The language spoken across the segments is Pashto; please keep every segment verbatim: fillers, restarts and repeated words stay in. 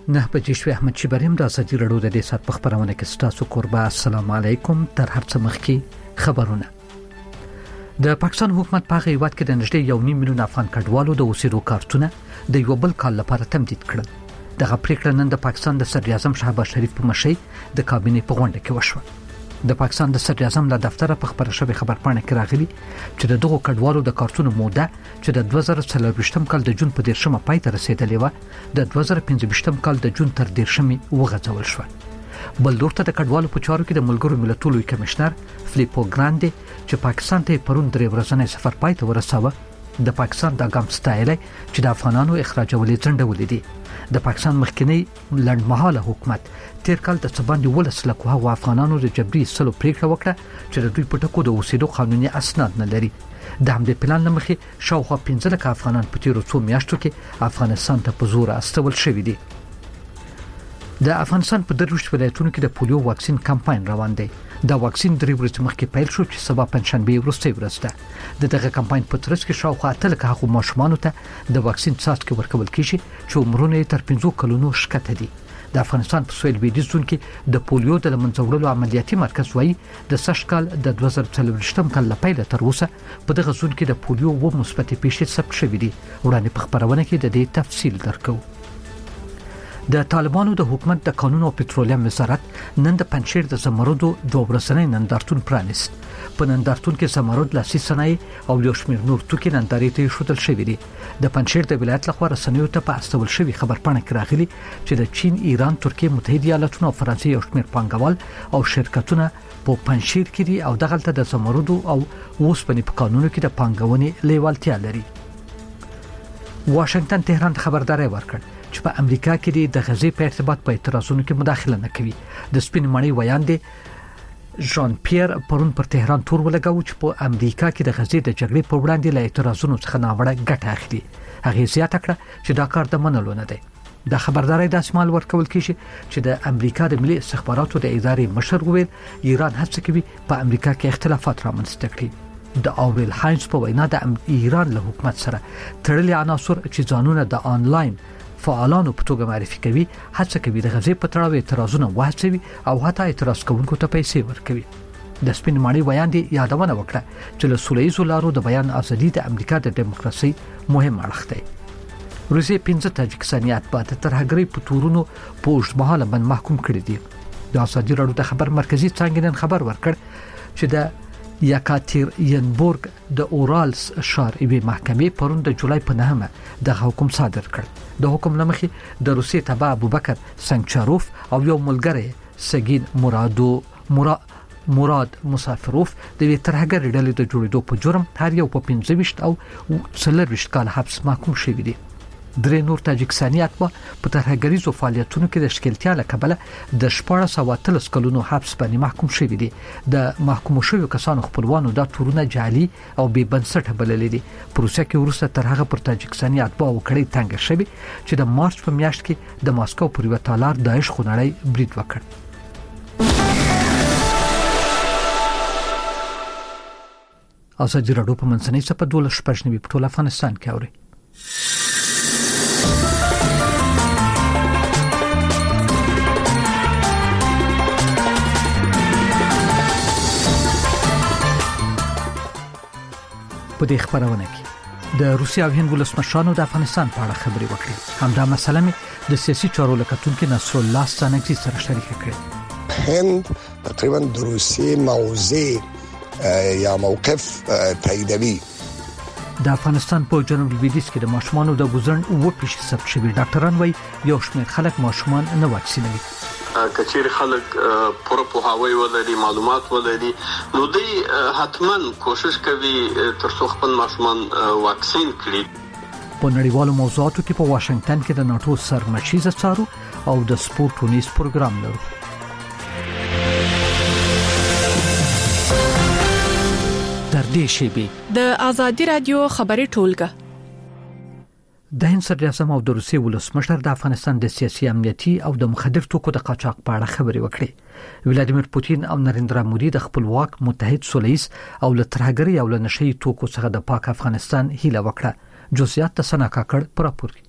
نه بجې شوې. احمد شیبریم د ازادي راډیو د دې سات په خبرونه کې ستاسو قربا. السلام علیکم. تر هر څه مخکې خبرونه. د پاکستان حکومت په هیواد کې د نږدې یو نیم میلیون افغان کډوالو د اوسېدو کارتونه د یو بل کال لپاره تمدید کړل. دغه پریکړه نن د پاکستان د صدر اعظم شهباز شریف په مشرۍ د کابینې په غونډه کې وشوه. د پاکستان د صدر اعظم له دفتره په خبره شوی خبرپاڼه کې راغلي چې د دغو کډوالو د کارتونو موده چې د دوه زره څلرویشتم کال د جون په دیرشمه پای ته رسیدلې و د دوه زره پنځویشتم کال د جون تر دیرشمې وغځول شو. بل لورته د کډوالو په چارو کې د ملګرو ملتونو لوی کمشنر فلیپو ګراندي چې پاکستان ته پرون درې ورځې سفر پای ته ورساوه د پاکستان د ګام ستایل چې د افغانانو اخراجولې څنډولې دي. د پاکستان مخکنی لړمحاله حکومت تیر کال د سباندې ولس لکه هغه افغانانو د جبري سلو پریکړه وکړه چې د دوی په ټکو د اوسېدو قانوني اسناد نه لري. د همدې پلان لمخې شاوخوا پنځه لکه افغانان په تیرو څو میاشتو کې افغانستان ته په زور استول شوي دي. د افغانستان په دروشت ولایتونو کې د پولیو واکسین کمپاین روان دی. دا واکسین درې ورځې مخکې پیل شو چې سبا پنځشنبه وروستۍ ورځ ده. د دغه کمپاین په ترڅ کې شاوخوا اتل هغه ماشومان ته د واکسین څاڅکي ورکول کیږي چې عمرونه تر پنځو کلونو شکته دي. د افغانستان په سویل لویدیځ زون کې د پولیو د منځه وړلو عملیاتي مرکز وایي د سږ کال د دوه زره څلوېښتم کال لپاره تر اوسه په دغه زون کې د پولیو و مثبت پیښې ثبت شوې دي. وړاندې په خبرونه کې د دې تفصیل درکو. د طالبانو د حکومت د قانون او پټرولیم وزارت نن د پنځشیر د زمرودو دوه ورځنی نندارتون پرانیست. په نندارتون کې زمرود لاسي صنایع او یو شمېر نور توکي نندارې ته ایښودل شوي دي. د پنځشیر د ولایت لخوا رسنیو ته په استول شوي خبرپاڼه کې راغلي چې د چین، ایران، ترکیه، متحده ایالاتونو او فرانسې یو شمېر پانګوال او شرکتونه په پنځشیر کې دي او دغلته د زمرودو او اوسپنې په قانونو کې د پانګونې لیوالتیا لري. واشنگټن تهران خبرداري ورکړ چې په امریکا کې د غزې په ارتباط په اعتراضونو کې مداخله نه کوي. د سپین مړی ویاندې ژان پیر پرون پر تهران تور ولګاو چې په امریکا کې د غزې د جګړې په وړاندې له اعتراضونو څخه ناوړه ګټه اخلي. هغه زیاته کړه چې دا کار د منلو نه دی. د خبرداري د اسمال ورکول کیږي چې د امریکا د ملي استخباراتو د ادارې مشر وویل ایران هڅه کوي په امریکا کې اختلافات رامنځته کړي. د اورل هاینز په وینا د ایران له حکومت سره تړلي عناصر چې ځانونه د آنلاین فعالانو په توګه معرفي کوي هڅه کوي د غزې په تړاو اعتراضونه وهڅوي او حتی اعتراض کوونکو ته پیسې ورکوي. د سپین مړی ویاندې یادونه وکړه چې له سولهییزو لارو د بیان ازادي د امریکا د دیموکراسي مهم اړخ دی. روسیې پنځه تاجکستاني اتباع د ترهګرۍ په تورونو په اوږدمهاله باندې محکوم کړي دي. د ازادي راډیو د خبر مرکزي څانګې نن خبر ورکړ چې د یکاترینبورګ د اورالس ښار یوې محکمې پرون د جولای په نهمه د حکم صادر کړ. د حکم لمخې د روسیې تبع ابوبکر سنگچاروف او یو ملګری سګین مرادو مرا مراد مسافروف د وی ترهګر ډلې د جوړېدو په جرم هر یو په پنځه ویشت او څلورویشت کال حبس محکوم شوي دي. درې نور تاجکستاني اتباع په ترهګریزو فعالیتونو کې د ښکېلتیا له کبله د شپاړس سوه اتلس کلونو حبس باندې محکوم شوي دي. د محکوم شویو کسانو خپلوانو دا تورونه جعلي او بې بنسټه بللي دي. په روسیه کې وروسته تر هغه پر تاجکستاني اتباعو کړۍ تنګه شوې چې د مارچ په میاشت کې د ماسکو پر یوه تالار داعش خونړی برید وکړ. ازادي راډیو په منځنۍ څپه دولس شپږ نوي په ټول افغانستان کې اوري. په دې خبرونه کې د روسیا او هند ولسمشرانو د افغانستان په اړه خبرې وکړې. همدا مسله مې د سیاسي چارو لکتونکو نصر الله ستانکزي سره شریک کړې. هند تقریبا د روسیې موضع یا موقف تاییدوي. د افغانستان په جنوب لویدیځ کې د ماشومانو د ګوزن او پیښې ثبت شوي. ډاکټران وايي یو شمېر خلک ماشومان نه واکسینوي. کچیر خلک پوره پوهاوی ولري، معلومات ولري، نو دوی حتما کوشش کوي ترڅو خپل ماشومان واکسین کړي. په نړیوالو موضوعاتو کې په واشنگټن کې د ناتو سرمشیزه څارو او د سپورت ټونیز پروګرام لرو. تر دې شیبې د ازادي رادیو خبري ټولګه د هند صدر اعظم او د روسیې ولسمشر د افغانستان د سیاسي امنیتي او د مخدر توکو د قاچاق په اړه خبرې وکړې. ولادیمیر پوتین او نریندرا مودي د خپلواک متحد سولهییز او له ترهګرۍ او له نشئی توکو څخه د پاک افغانستان هیله وکړه. جزئیات د سنا کاکړ پر راپور.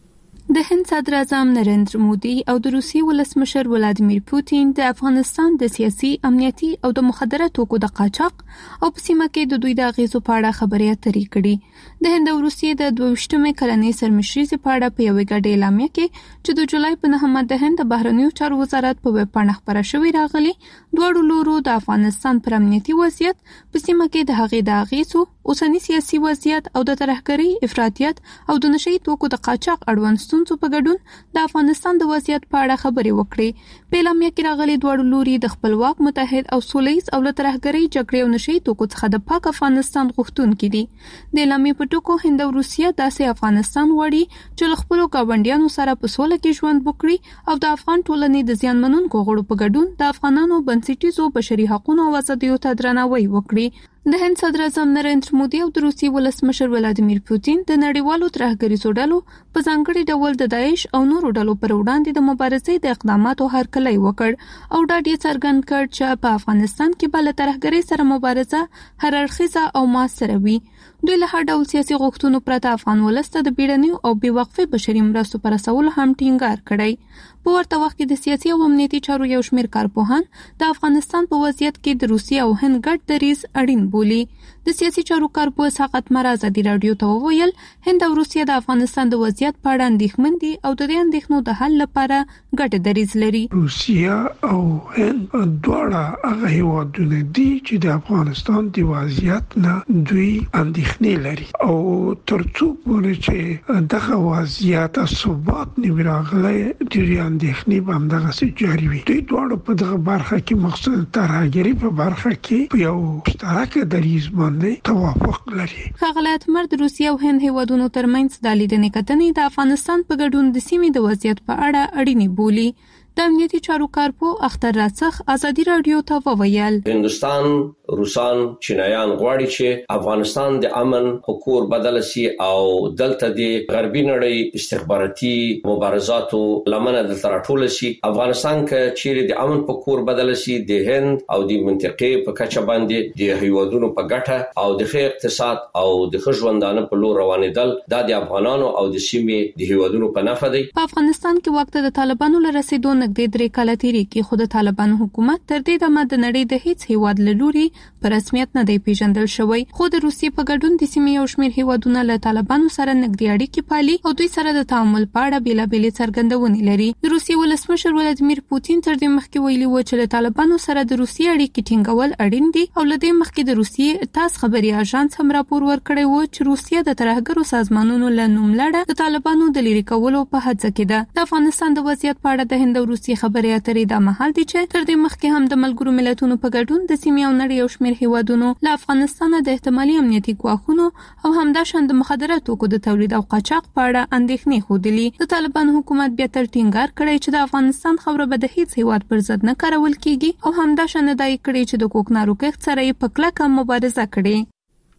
د هند صدر اعظم نریندر مودي او د روسي ولسمشر ولادیمیر پوتین د افغانستان د سیاسي امنیتي او د مخدره توکو د قاچاق او په سیمه کې د دوی د اغیزو په اړه خبرې اترې کړې. د هند او روسیې د دویشتمې کلنۍ سرمشرۍ په اړه په یوې ګډې اعلامیه کې چې د جولای په نهمه د هند د بهرنیو چارو وزارت په ویب پاڼه خپره شوې راغلي، دواړو لورو د افغانستان پر امنیتي وضعیت، په سیمه کې د هغې د اغیزو، اوسنی سیاسي وضعیت او د ترهګرۍ، افراطیت او د نشئی توکو د قاچاق اړوند ستونزو په ګډون د افغانستان د وضعیت په اړه خبرې وکړې. په اعلامیه کې راغلي دواړو لوري د خپلواک، متحد او سولیز او له ترهګرۍ، جګړې او نشئی توکو څخه د پاک افغانستان غوښتونکي دي. د اعلامیې په ټکو هند او روسیه داسې افغانستان غواړي چې له خپلو ګاونډیانو سره په سوله کې ژوند وکړي او د افغان ټولنې د زیانمنونکو غړو په ګډون د افغانانو بنسټیزو بشري حقوقو او ازادیو ته درناوی وکړي. د هند صدر اعظم نریندر مودي او د روسي ولسمشر ولادیمیر پوتین د نړیوالو ترهګریزو ډلو په ځانګړي ډول د داعش او نورو ډلو پر وړاندې د مبارزې د اقداماتو هرکلی وکړ او ډاډ یې څرګند کړ چې په افغانستان کې بل ترهګرۍ سره مبارزه هر اړخیزه او موثره وي. دوی له هر ډول سیاسي غوښتنو پرته افغان ولس ته د بیړنیو او بې وقفې بشري مرستو پر رسولو هم ټینګار کړی. په ورته وخت کې د سیاسي او امنیتي چارو یو شمېر کارپوهان د افغانستان په وضعیت کې د روسیې او هند ګډ دریځ اړین بولي. د سیاسي چارو کارپوه ساقط مرز ازادي رادیو ته وویل هند او روسیه د افغانستان د وضعیت په اړه اندېښمن دي او د دې اندېښنو د حل لپاره ګډ دریځ لري. روسیه او هند دواړه هغه هیوادونه دي چې د افغانستان د وضعیت نه دوی اندېښنې لري او ترڅو پورې چې دغه وضعیت ثبات نه راغلی د اندېښنې به همدغسې جاري وي. دوی دواړو په دغه برخه کې مخصوص ترهګرۍ په برخه کې په یو مشترک دریځ باندې توافق لري. ښاغلی اتمر د روسیې او هند هیوادونو ترمنځ د لیدنې کتنې د افغانستان په ګډون د سیمې د وضعیت په اړه اړینې بولي. د امنیتي چارو کارپوه اختر راڅخ ازادي رادیو ته وویل هندستان، روسان، چینایان غواړي چې افغانستان د امن حکومت بدل شي او دلته د غربي نړۍ استخباراتي مبارزاتو لمنه د تراټول شي. افغانستان کې چیرې د امن په کور بدل شي د هند او د منطقې په کچه باندې د هیوادونو په ګټه او د ښه اقتصاد او د ښه ژوندانه په لور روانېدل د افغانانو او د سیمې د هیوادونو په نفع دی. په افغانستان کې وخت د طالبانو لرسېدو نږدې درې کاله تیرې کې خو د طالبانو حکومت تر دې دمه د نړۍ د هیڅ هیواد له لوري په رسمیت نه دی پیژندل شوی. خو د روسیې په ګډون د سیمې یو شمېر هیوادونه له طالبانو سره نږدې اړیکې پالي او دوی سره د تعامل په اړه بېلابېلې څرګندونې لري. د روسیې ولسمشر ولادیمیر پوتین تر دې مخکې ویلي و چې له طالبانو سره د روسیې اړیکې ټینګول اړین دي او له دې مخکې د روسیې تاس خبري اژانس هم راپور ورکړی و چې روسیه د ترهګرو سازمانونو له نوملړه د طالبانو د لرې کولو په هڅه کې ده. د افغانستان د وضعیت په اړه د هند او روسیې خبرې اترې دا مهال دي چې تر دې مخکې هم د ملګرو ملتونو په ګډون د سیمې او نړۍ یو شمېر هیوادونو له افغانستان د احتمالي امنیتي ګواښونو او همداشان د مخدره توکو د تولید او قاچاق په اړه اندېښنې ښودلي. د طالبانو حکومت بیا تر ټینګار کړی چې د افغانستان خاوره به د هیڅ هیواد پر ضد نه کارول کیږي او همداشان ادعا کړې چې د کوکنارو کښت سره یې په کلکه مبارزه کړې.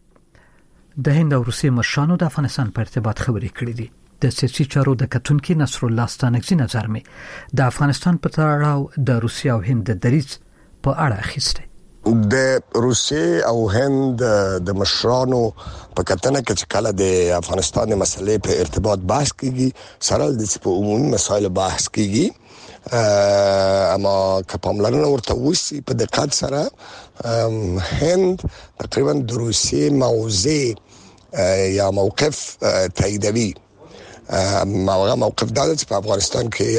د هند او روسیې مشرانو د افغانستان په ارتباط خبرې کړې دي. د سیاسي چارو د کتونکو نصر الله ستانکزي نظر می د افغانستان په تړاو د روسیې او هند د دریځ په اړه اخیسته. د روسیې او هند د مشرانو په کتنه کې چې کله د افغانستان د مسلې په ارتباط بحث کیږي سره د په عمومي مسایل بحث کیږي اما که پاملرنه ورته وسی په دقت سره هند تقریبا د روسیې موضع یا موقف تاییدوي. موقع موقف دا چې په افغانستان کې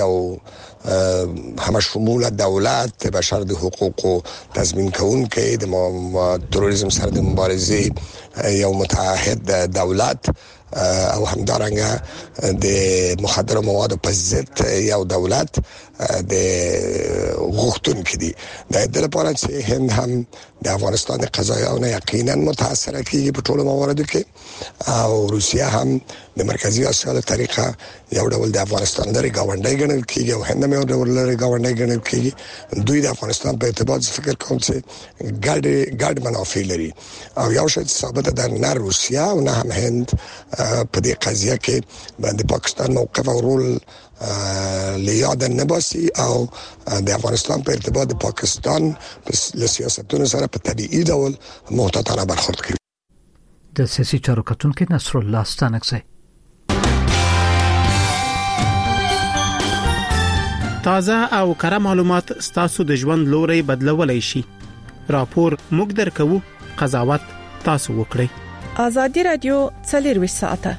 یو همشموله دولت بشر د حقوقو تضمین کوونکی د تروریزم سره د مبارزې یو متعهد دولت او همدارنګه د مخدر موادو په ضد یو دولت د غوښتونکو دي. د دې لپاره چې هند هم د افغانستان د قضایاونه یقینا متاثر کیږي په ټولو مواردو کې او روسیه هم د مرکزی اسیا له طریقه یو ډول د افغانستان لري گاونډي ګڼل کیږي او هند هم یو ډول لري گاونډي ګڼل کیږي. دوی د افغانستان په ارتباط فکر کوم چې ګډ ګډ منافع لري او یو شی ثابت ده نه روسیه او نه هم هند په دې قضیه کې باندې پاکستان موقف او رول لیاد نباسی او د افغانستان په ارتباط د پاکستان په سیاستونو سره په طبيعي ډول محتاطانه برخورد کوي. د سیاسي چارو کتونکو نصر الله ستانکزي تازه او کره معلومات ستاسو د ژوند لوري بدلولای شي. راپور موږ درکو، قضاوت تاسو وکړئ. ازادي رادیو څلوروي ساعته.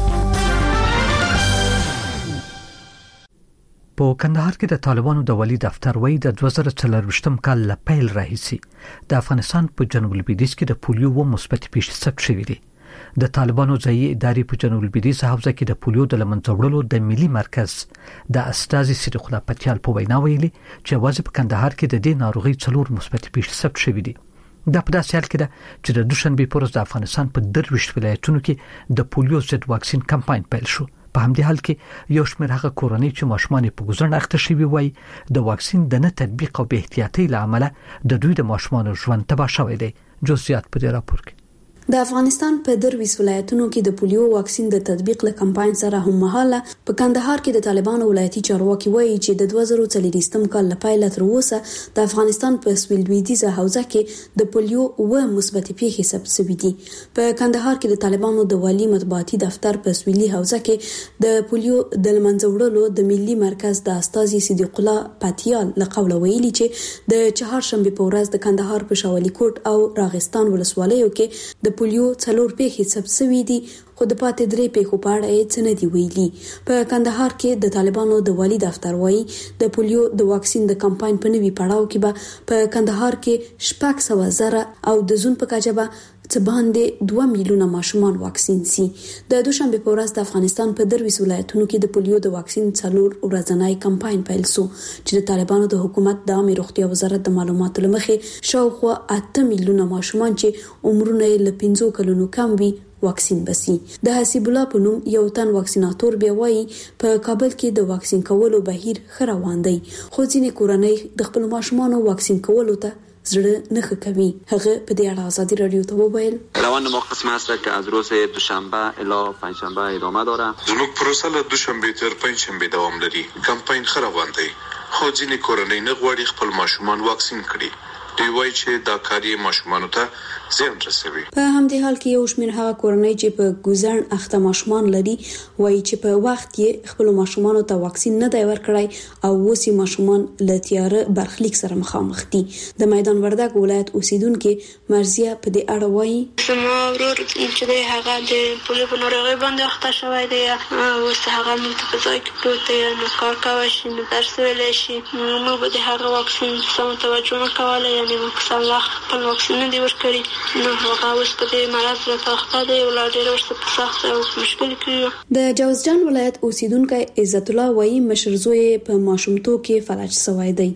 په کندهار کې د طالبانو د والي دفتر وایي د دوه زره څلرويشتم کال له پیل راهیسي د افغانستان په جنوب لویدیځ کې د پولیو و مثبت پیښې ثبت شوې دي. د طالبانو ځایي ادارې په جنوب لویدیځ حوزه کې د پولیو د لمنځه وړلو د ملي مرکز د استازي صدیق الله پتیال په وینا ویلي چې واځي په کندهار کې د دې ناروغي څلور مثبت پیښې ثبت شوې دي. د په داسې حال کې ده چې د دوشنبه پر ورځ د افغانستان په درویشت ولایتونو کې د پولیو ضد واکسین کمپاین پیل شو. په همدې حال کې یو شمېر هغه کورنۍ چې ماشومان په ګوزن اخته شوي وای د واکسین د نه تطبیق او به احتیاطي لامل د دوی د ماشومان ژوند تباه شوی دی. جزئیات په دې راپور کې. د افغانستان په درویس ولایتونو کې د پولیو واکسین د تطبیق له کمپاین سره هم مهاله په کندهار کې د طالبانو ولایتي چارواکي وایي چې د دوه زره څلورويشتم کال له پیل تر اوسه د افغانستان په سویل لویدیځه حوزه کې د پولیو و مثبت پیښې ثبت شوې دي. په کندهار کې د طالبانو د والي مطبوعاتي دفتر په سویلي حوزه کې د پولیو د لمنځه وړلو د ملي مرکز د استازي صدیق الله پتیال له قوله ویلي چې د چهارشنبه په ورځ د کندهار په شاولي کوټ او راغستان ولسوالیو کې د پولیو څلور پیښې ثبت شوې دي، خو د پاتې درې پیښو په اړه یې څه نه دي ویلي. په کندهار کې د طالبانو د والي دفتر وایي د پولیو د واکسین د کمپاین په نوي پړاو کې به په کندهار کې شپږ سوه زره او د زون په کچه به څه باندې دوه میلیونه ماشومان واکسین سي. د دوشنبه په ورځ د افغانستان په درویس ولایتونو کې د پولیو د واکسین څلور ورځنی کمپاین پیل شو چې د طالبانو د حکومت د عامه روغتیا وزارت د معلوماتو لمخې شاوخوا اته میلیونه ماشومان چې عمرونه یې له پنځو کلونو کم وي واکسین بسی. د حسیب الله په نوم یو تن واکسیناتور بیا وایي په کابل کې د واکسین کولو بهیر خروان دی، خو ځینې کورنۍ د خپل ماشومان واکسین کولو ته زړه نه کوي. هغه په دې اړه ازادي رادیو ته وویل روند ما قسم است که از روز دوشنبه الی پنجشنبه ادامه داره. زموږ پروسه له دوشنبه تر پنجشنبه دوام لري. کمپاین خروان دی، خو ځینې کورنۍ نه غواړي خپل ماشومان واکسین کړي. دوی وایي چې دا کار یې ماشومانو ته زیان رسوي. په همدې حال کې یو شمېر هغه کورنۍ چې په ګوزن اخته ماشومان لري وایي چې په وخت کې خپل ماشومانو ته واکسین نه دی ورکړی او اوس یې ماشومان له تیاره برخلیک سره مخامخ دي. د میدان وردګ ولایت اوسیدونکو مرزیه په دې اړه وایي زما ورور چې دی هغه د پولیو په ناروغي باندې اخته شوی دی، اوس هغه موږ په ځای کې پروت دی، نو کار کوي شي، نو درس ویلی شي، موږ به د هغه واکسین سم توجه نه کوله، یعنی موږ سم وخت خپل واکسین نه دی ورکړی. نو هغه اوس په دې مرض راته اخته دی، ولا ډېر ورته سخت او مشکل کیږي. د جوزجان ولایت اوسیدونکو عزت الله وایي مشر زوی په ماشومتوب کې فلج شوی دی.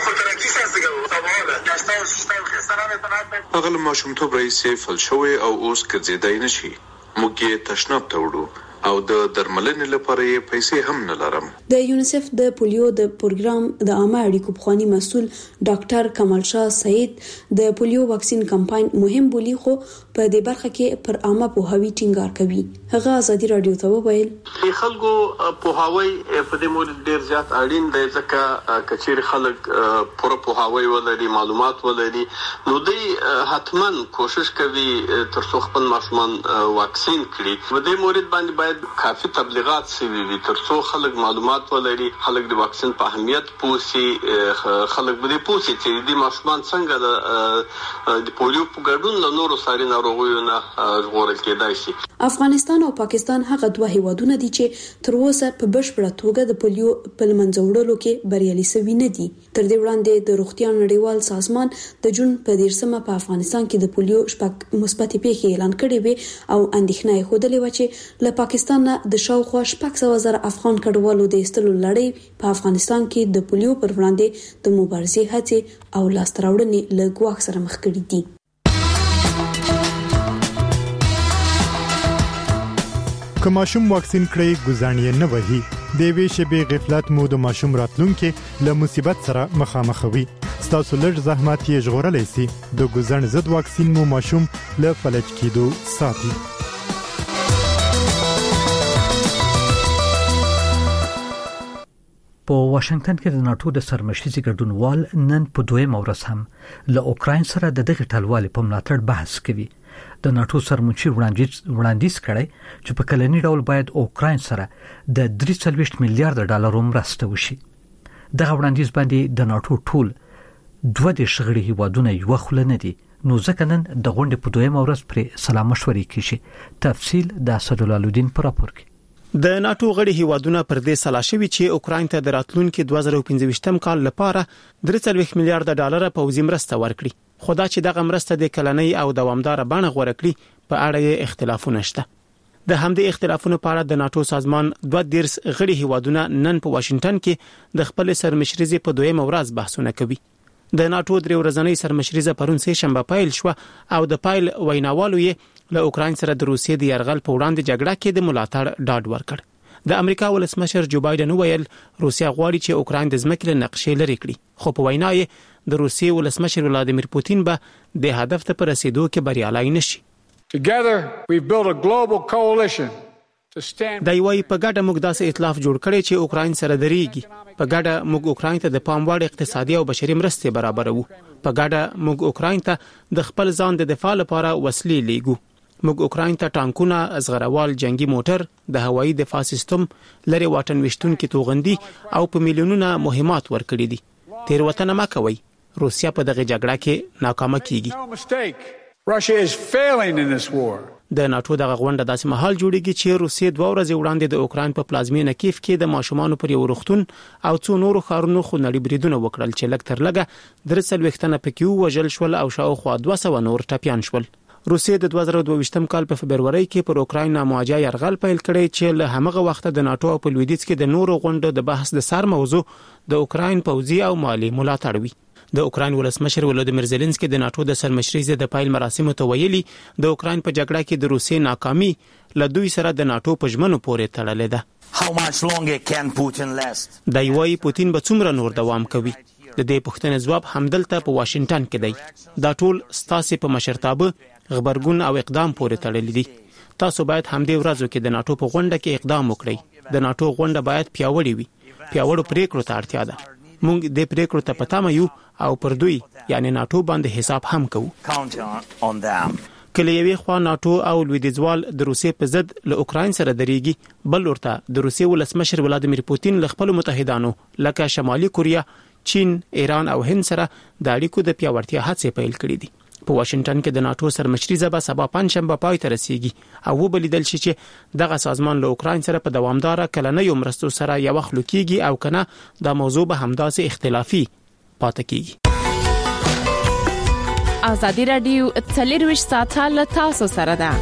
هغه له ماشومتوب راهیسې فلج شوی او اوس ګرځېدای نشي. موږ یې تشناب ته وړو او د درملنې لپاره یې پیسې هم نه لرم. د یونیسف د پولیو د پروګرام د عامه اړیکو پخوانی مسؤل ډاکټر کمال شاه سعید د پولیو واکسین کمپاین مهم بولی، خو په دې برخه کې پر عامه پوهاوی ټینګار کوي. هغه ازادي رادیو ته وویل خلکو پوهاوی په دې مورد ډیر زیات اړین دی، ځکه کچیر خلک پوره پوهاوی ولري، معلومات ولري، نو دوی حتمن کوشش کوي تر څو خپل ماشومان واکسین کړي. په دې مورد باندې باید کافي تبلیغات شوي وي تر څو خلک معلومات ولري، خلک د واکسین په اهمیت پوهیږي، خلک به دې پوهیږي چې د ماشومان څنګه د پولیو په ګډون له نورو ساري ناروغیو نه ژغورل کېدای شي. افغانستان او پاکستان هغه دوه هیوادونه دي چې تر اوسه په بشپړه توګه د پولیو په لمنځه وړلو کې بریالي شوي نه دي. تر دې وړاندې د روغتیا نړیوال سازمان د جون په دیرشمه په افغانستان کې د پولیو شپږ مثبت پیښې اعلان کړې وې او اندېښنه یې ښودلې وه چې له پاکستان نه د شاوخوا شپږ سوه زره افغان کډوالو د ایستلو لړۍ په افغانستان کې د پولیو پر وړاندې د مبارزې هڅې او لاسته راوړنې له ګواښ سره مخ کړي دي. که ماشوم واکسین کړی ګزانې نه وهي، د یوې شېبې غفلت مو د ماشوم راتلونکي له مصیبت سره مخامخوي. ستاسو لږ زحمت یې ژغورلی سي. د ګزن ضد واکسین مو ماشوم له فلج کېدو ساتي. په واشنگټن کې د ناتو د سرمشيزي ګډونوال نن په دویم ورځ هم له اوکراین سره د دغه ټلوالې په ملاتړ بحث کوي. د ناتو سرمنشي وړاندیز کړي چې په کلنی ډول باید اوکراین سره د درې سوه میلیارډ ډالر مرسته وشي. دغه وړاندیز باندې د ناتو ټول دوه د شغړې هیوادونه یو خل نه دي، نو ځکه نن د غونډې په دویمه ورځ پر سلام مشورې کیږي. تفصیل د اسدالدین پر راپور کې. د ناتو غړي هیوادونه پر دې سلا شوي چې اوکراین ته د راتلونکو دوه زره پنځه کال لپاره درې سوه میلیارډ ډالر پوځي مرسته ورکړي. خدا چې دغه مرسته د کلنۍ او دوامدار بڼه غوړه کړي په اړه اختلافونه شته. د همدې اختلافونو په اړه د ناتو سازمان دوه دیرس غړي هیوادونه نن په واشنگټن کې د خپل سرمشريزي په دویمه ورځ بحثونه کوي. د ناتو درې ورځنۍ سرمشريزه پرون سه شنبه پیل شو او د پایل ویناوالو یې له اوکراین سره د روسیې د يرغل په وړاندې جګړه کې د ملاتړ ډاډ ورکړ. د امریکا ولسمشر جو بایدن ویل روسیا غواړي چې اوکراین د ځمکې له نقشې لري کړي، خو په وینا یې د روسیې ولسمشر ولادیمیر پوتین به د هدف ته پر رسیدو کې بریالي نشي. Together we've built a global coalition. دا یوای په ګډه موږ داسې ائتلاف جوړ کړی چې اوکراین سره درېږي. په ګډه موږ اوکراین ته د پام وړ اقتصادي او بشري مرستې برابرو. په ګډه موږ اوکراین ته د خپل ځان د دفاع لپاره وسلې لیږو. موږ اوکراین ته ټانکونه، ازغروال جنگي موټر، د هوایي دفاع سیستم، لري واټن وشتونکو توغندي او په میلیونونو مهمات ورکړي دي. تیروتنه ما کوي، روسیا په دغه جګړه کې ناکامه کیږي. Russia is failing in this war. د ناتو دغه غونډه داسې مهال جوړیږي چې روسیې دوه ورځې وړاندې د اوکراین په پلازمینه کیف کې د ماشومان پر یو وروختون او څو نورو ښارونو خونړي بریدونه وکړل چې لږ تر لږه درې سوه تنه پکې وژل شول او شاوخوا دوه سوه نور ټپيان شول. روسیې د دوه زره دوه کال په فبروري کې پر اوکراین نامواجه يرغل پیل کړی چې له همغه وخته د ناتو په لویدیځ کې د نورو غونډو د بحث د سر موضوع د اوکراین پوځي او مالی ملاتړ وي. د اوکراین ولسمشر ولادیمیر زيلنسکي د ناتو د سرمشريزه د پایل مراسمو ته ویلي د اوکراین په جګړه کې د روسیې ناکامي له دوی سره د ناتو په ژمنو پورې تړلې ده. How much longer can Putin last? د یوای پوتین به څومره نور دوام کوي؟ د دې پوښتنې ځواب همدلته په واشنگټن کې دی. دا ټول ستاسو په مشرتابه، خبرګون او اقدام پورې تړلې دي. تاسو باید همدې ورځو کې د ناتو په غونډه کې اقدام وکړئ. د ناتو غونډه باید پیاوړې وي. پیاوړو پریکړو ته اړتیا ده. موږ د پریکړو ته پتا مې یو او پر دوی یعنی ناتو باندې حساب هم کوو. کله یوې خوا ناتو او لویدیځوال د روسیې په ضد له اوکراین سره درېږي، بل ورته د روسیې ولسمشر ولادیمیر پوتین له خپل متحدانو لکه شمالي کوریا، چین، ایران او هند سره د اړیکو د پیاوړتیا هڅې پیل کړې دي. په واشنگټن کې د ناتو سرمشريزه به سبا پنځشنبه پای ته رسیږي او وبلیدل شي چې دغه سازمان له اوکراین سره په دوامدار کلنۍ مرستو سره یو خلک کیږي او کنه د موضوع به همداسې اختلافي پاتې کیږي. ازادي رادیو څلرویشت ساعته له تاسو سره ده.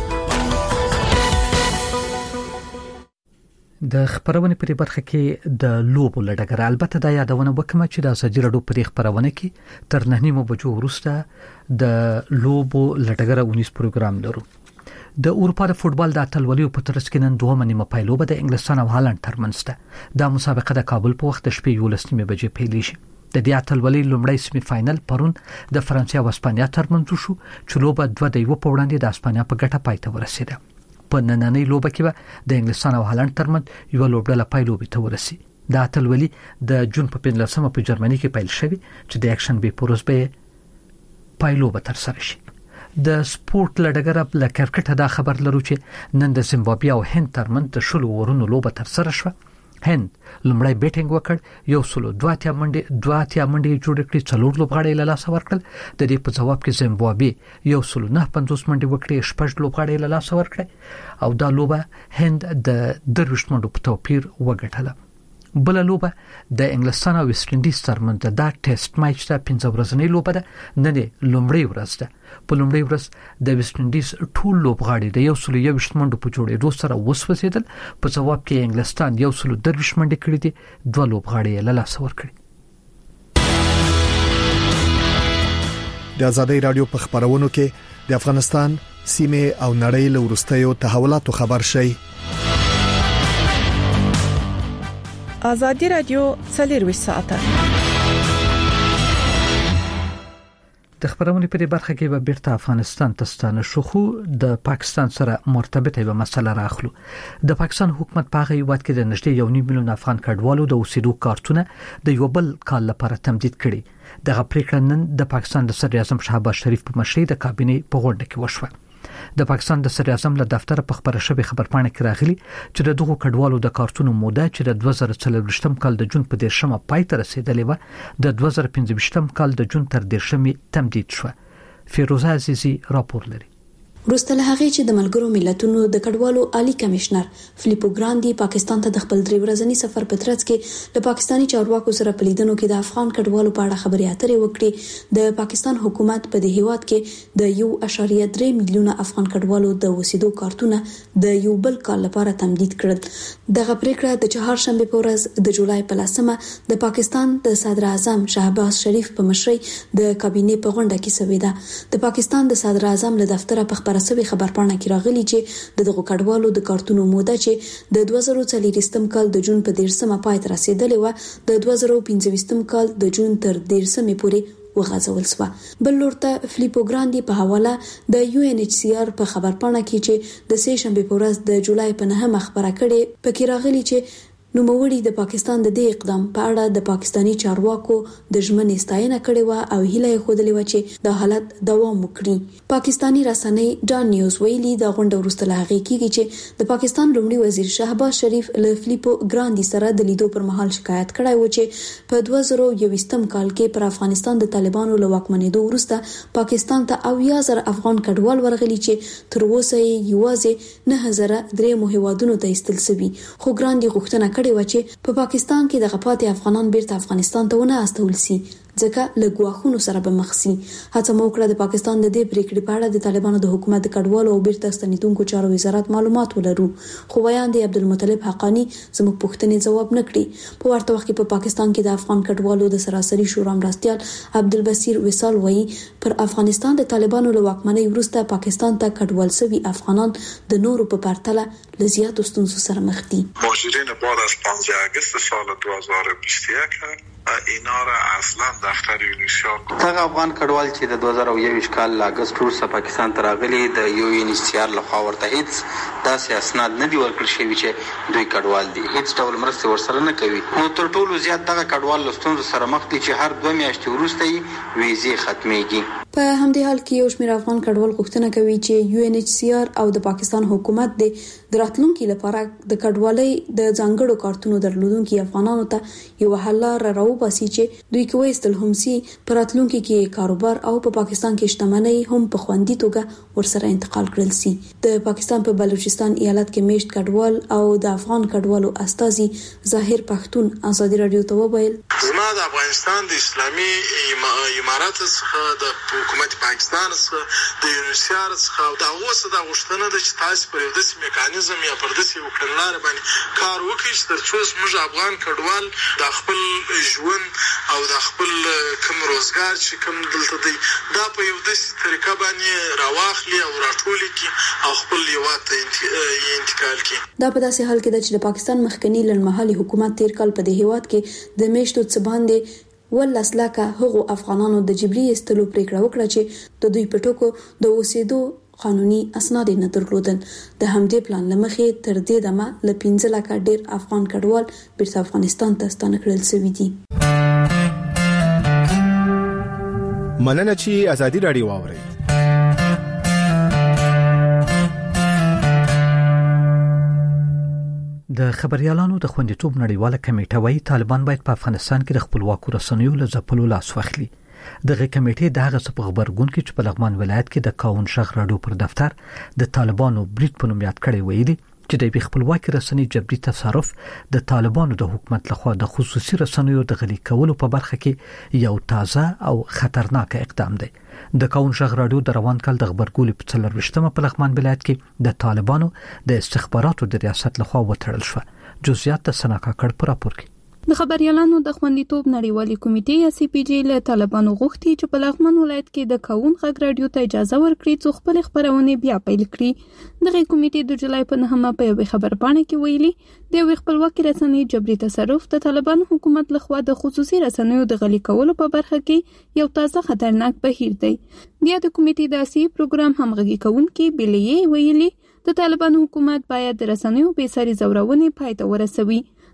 د خبرونه په برخه کې د لوبو لړګر البته د یادونه وکم چې د ازادي رادیو په خبرونه کې تر نه نیمه بجو وروسته د لوبو لړګر اونیس پروګرام لرو. د اروپا د فوتبال د اتلولیو په ترڅ کې نن دوه نیمه پایلوبه د انګلستان او هالند ترمنځ ده. د مسابقه د کابل په وخت د شپې یولس نیمه بجې پیل شي. د دې اتلولۍ لومړی سیمه فائنل پرون د فرانسې او اسپانیا ترمنځ شو چې لوبه دوه د یو په وړاندې د اسپانیا په ګټه پای ته ورسیده. په نننۍ لوبه کې به د انګلستان او هالند ترمنځ یو لوبډله پایلوبې ته ورسي. د اتلولۍ د جون په پنځلسمه په جرمني کې پیل شوی چې د اکشن به پروس به پایلوبه تر سره شي. د سپورت لړګر له کرکټ دا خبر لرو چې نن د زیمبابوې او هند ترمنځ د شلو ورونو لوبه تر سره شوه. هند لمړی بیټینګ وکړ، یو سلو دوه اتیا منډه دوه اتیا منډه جوړ کړې، څلور لوبغاړي له لاسه ورکړل. د دې په جواب کې زیمبابوې یو سلو نه پنځوس منډه وکړې، شپږ لوبغاړي له لاسه ورکړل او دا لوبه هند د درویشت منډو په توپیر وګټله. بل لوبه د انګلستان او ویسټ انډیز ترمنځ د ټیسټ میچ د پنځه ورځې لوبه ده. نن لومړی ورځ ده. په لومړی ورځ د ویسټ انډیز ټول لوبغاړي د یو سل یو منډو په جوړېدو سره وسوسېدل. په جواب کې انګلستان یو سل درویشت منډې کړې دي، دوه لوبغاړي له لاسه ورکړي. د ازادي رادیو په خبرونو کې د افغانستان سیمه او نړۍ له ورستیو تحولاتو خبر شي. ازادي رادیو څلرویشت ساعته د خبرونه په برخه کې به بیرته افغانستان ته ستانه شو، خو د پاکستان سره مرتبطه به مسله راخلو. د پاکستان حکومت په هغه وخت کې د نږدې یو نیم میلیون افغان کډوالو د اوسېدو کارتونه د یو بل کال لپاره تمدید کړي. دغه پریکړه نن د پاکستان د صدر اعظم شهباز شریف په مشرۍ د کابینې په غونډه کې وشوه. د پاکستان د صدر اعظم له دفتر په خبره شوی خبرپاڼه کې راغلي چې د دغو کډوالو د کارتونو موده چې د دوه زره څلوېښتم کال د جون په دیرشمه پای ته رسیدلې و د دوه زره پنځه ویشتم کال د جون تر دیرشمې تمدید شو. فیروزه عزیزی راپور لري. وروسته له هغې چې د ملګرو ملتونو د کډوالو عالی کمشنر فلیپو ګراندي پاکستان ته د خپل درې ورځني سفر په ترڅ کې د پاکستاني چارواکو سره په لیدنو کې د افغان کډوالو په اړه خبرې اترې وکړې، د پاکستان حکومت په دې هیواد کې د یو اشاریه درې میلیونه افغان کډوالو د وسیدو کارتونه د یو بل کال لپاره تمدید کړل. دغه پریکړه د چهارشنبه په ورځ د جولای په لسمه د پاکستان د صدر اعظم شهباز شریف په مشرۍ د کابینې په غونډه کې شوې ده. د پاکستان د صدر اعظم له دفتره په خبرسوي خبرپاڼه کې راغلي چې د دغو کډوالو د کارتونو موده چې د دوه زره څلوېښتم کال د جون په دیرشمه پای ته رسیدلې و د دوه زره پنځه ویشتم کال د جون تر دیرشمې پورې وغځول شو. بل لورته فلیپو ګراندي په حواله د یو ان ایچ سی آر په خبرپاڼه کې چې د سه شنبه په ورځ د جولای په نهمه خبره کړې پکې راغلي چې نوموړي د پاکستان د دې اقدام په اړه د پاکستاني چارواکو د ژمنې ستاینه کړې و او هیله یې خوده لري چې د حالت دوام وکړي. پاکستاني رسنۍ ډان نیوز ویلي د غونډه وروسته له هغې کېږي چې د پاکستان لومړي وزیر شهباز شریف له فلیپو ګراندي سره د لیدو پر مهال شکایت کړی و چې په دوه زره یوویشتم کال کې پر افغانستان د طالبانو له واکمنېدو وروسته پاکستان ته اویا زره افغان کډوال ورغلي چې تر اوسه یې یوازې نه زره درې هیوادونو ته ایستل شوي. خو ګراندي غوښتنه کړې و چې په پاکستان کې د غپاتې افغانان بیرته افغانستان ته ونه استول شي ځکه له ګواښونو سره به مخ شي. هڅه مو وکړه د پاکستان د دې پریکړې په اړه د طالبانو د حکومت د کډوالو او بیرته ستنیدونکو چارو وزارت معلومات ولرو، خو بیان دی عبدالمطلب حقانی زموږ پوښتنې ځواب نکړي. په ورته وخت کې په پاکستان کې د افغان کډوالو د سراسري شورا مرستیال عبدالبصیر وصال وایي پر افغانستان د طالبانو له واکمنۍ وروسته پاکستان ته کډوال شوي افغانان د نورو په پرتله له زیاتو ستونزو سره مخ دي. مهاجرین بعد از پانزده آگوست سال دو هزار و بیست و یک اینا را اصلا دفتر یونیسیار هغه افغان کډوال چې د دوه زره یوویشت کال ل اگست وروسته پاکستان ته راغلي د یو یونیسیار لخوا ورته هیڅ داسې اسناد نه دی ورکړل شوی چې دوی کډوال دي، هیڅ ډول مرسته ورسره نه کوي. نو تر ټولو زیات دغه کډوال له ستونزو سره مخ دي چې هر دوه میاشتې وروسته یې ویزې ختمېږي. په همدې حال کې یو شمېر افغان کډوال غوښتنه کوي چې یو ان ایچ سی آر او د پاکستان حکومت د راتلونکو لپاره د کډوالۍ د ځانګړو کارتونو درلودونکو افغانانو ته یو حل راو باسي چې دوی کوي استل هم سي پر راتلونکو کې کاروبار او په پاکستان کې شتمنۍ هم په خوندي توګه ورسره انتقال کړل سي. د پاکستان په بلوچستان ایالت کې میشت کډوال او د افغان کډوالو استازي ظاهر پښتون ازادي رادیو ته وویل زما د افغانستان د اسلامي امارات څخه د حکومت پاکستان څخه د یونیسیار څخه دا اوسه د غوښتنه د چې تاسو پر یو داسې میکانیزم یا پر داسې وکړنلار باندې کار وکړئ چې ترڅو زموږ افغان کډوال د خپل ژوند او د خپل کوم روزګار چې کوم دلته دی دا په یو داسې طریقه باندې راواخلي او راټولي کی او خپل هیواد ته انتقال کی. دا په داسې حال کې ده چې د پاکستان مخکنی لړمحلي حکومت تیر کال په دې هیواد کې د میشتو څخه باندې ولس لکه هغو افغانانو د جبري استلو پریکړه وکړه چې د دوی په ټکو د اوسېدو قانوني اسناد نه درلودل. د همدې پلان لمخې تر دې دمه ل پنځه لک ډیر افغان کډوال بیرته افغانستان ته ستانه کړل شوي دي. مننه چې ازادي رادیو واوري. د خبريالانو د خوندیتوب نړیواله کمیټه وايي طالبان باید په افغانستان کې د خپلواکو رسنیو له ځپلو لاس واخلي. دغه کمیټې د هغه څه په خبرګون کې چې په لغمان ولایت کې د کاون شخ راډیو پر دفتر د طالبانو بریټ په نوم یاد کړي ویلي چې د خپلواکي رسنۍ جبري تصرف د طالبانو د حکومت لخوا د خصوصي رسنیو د غلي کولو په برخه کې یو تازه او خطرناک اقدام دی. د کاون شخ راډیو د روان کال د خبرګون په څلرويشتمه په لغمان ولایت کې د طالبانو د استخباراتو د ریاست لخوا وټړل شو. جزئیات د سناکا کړ پر راپور کې د خبريالانو د خوندیتوب نړیوالې کمیټې یا سی پی جی له طالبانو غوښتي چې په لغمان ولایت کې د کاون غږ رادیو ته اجازه ورکړي چې خپل خبرونه بیا پیل کړي. دغه کمیټې د جولای په نهمه په یو خبرپاڼه کې ویلي د خپلواکي رسنۍ جبري تصرف د طالبان حکومت لخوا د خصوصي رسنیو د غلي کولو په برخه کې یو تازه خطرناک بهیر دی. بیا د کمیټې د اسی پروګرام همغږي کوونکي بلیې ویلي د طالبان حکومت باید د رسنیو بې ساري زورونه پای ته ورسوي.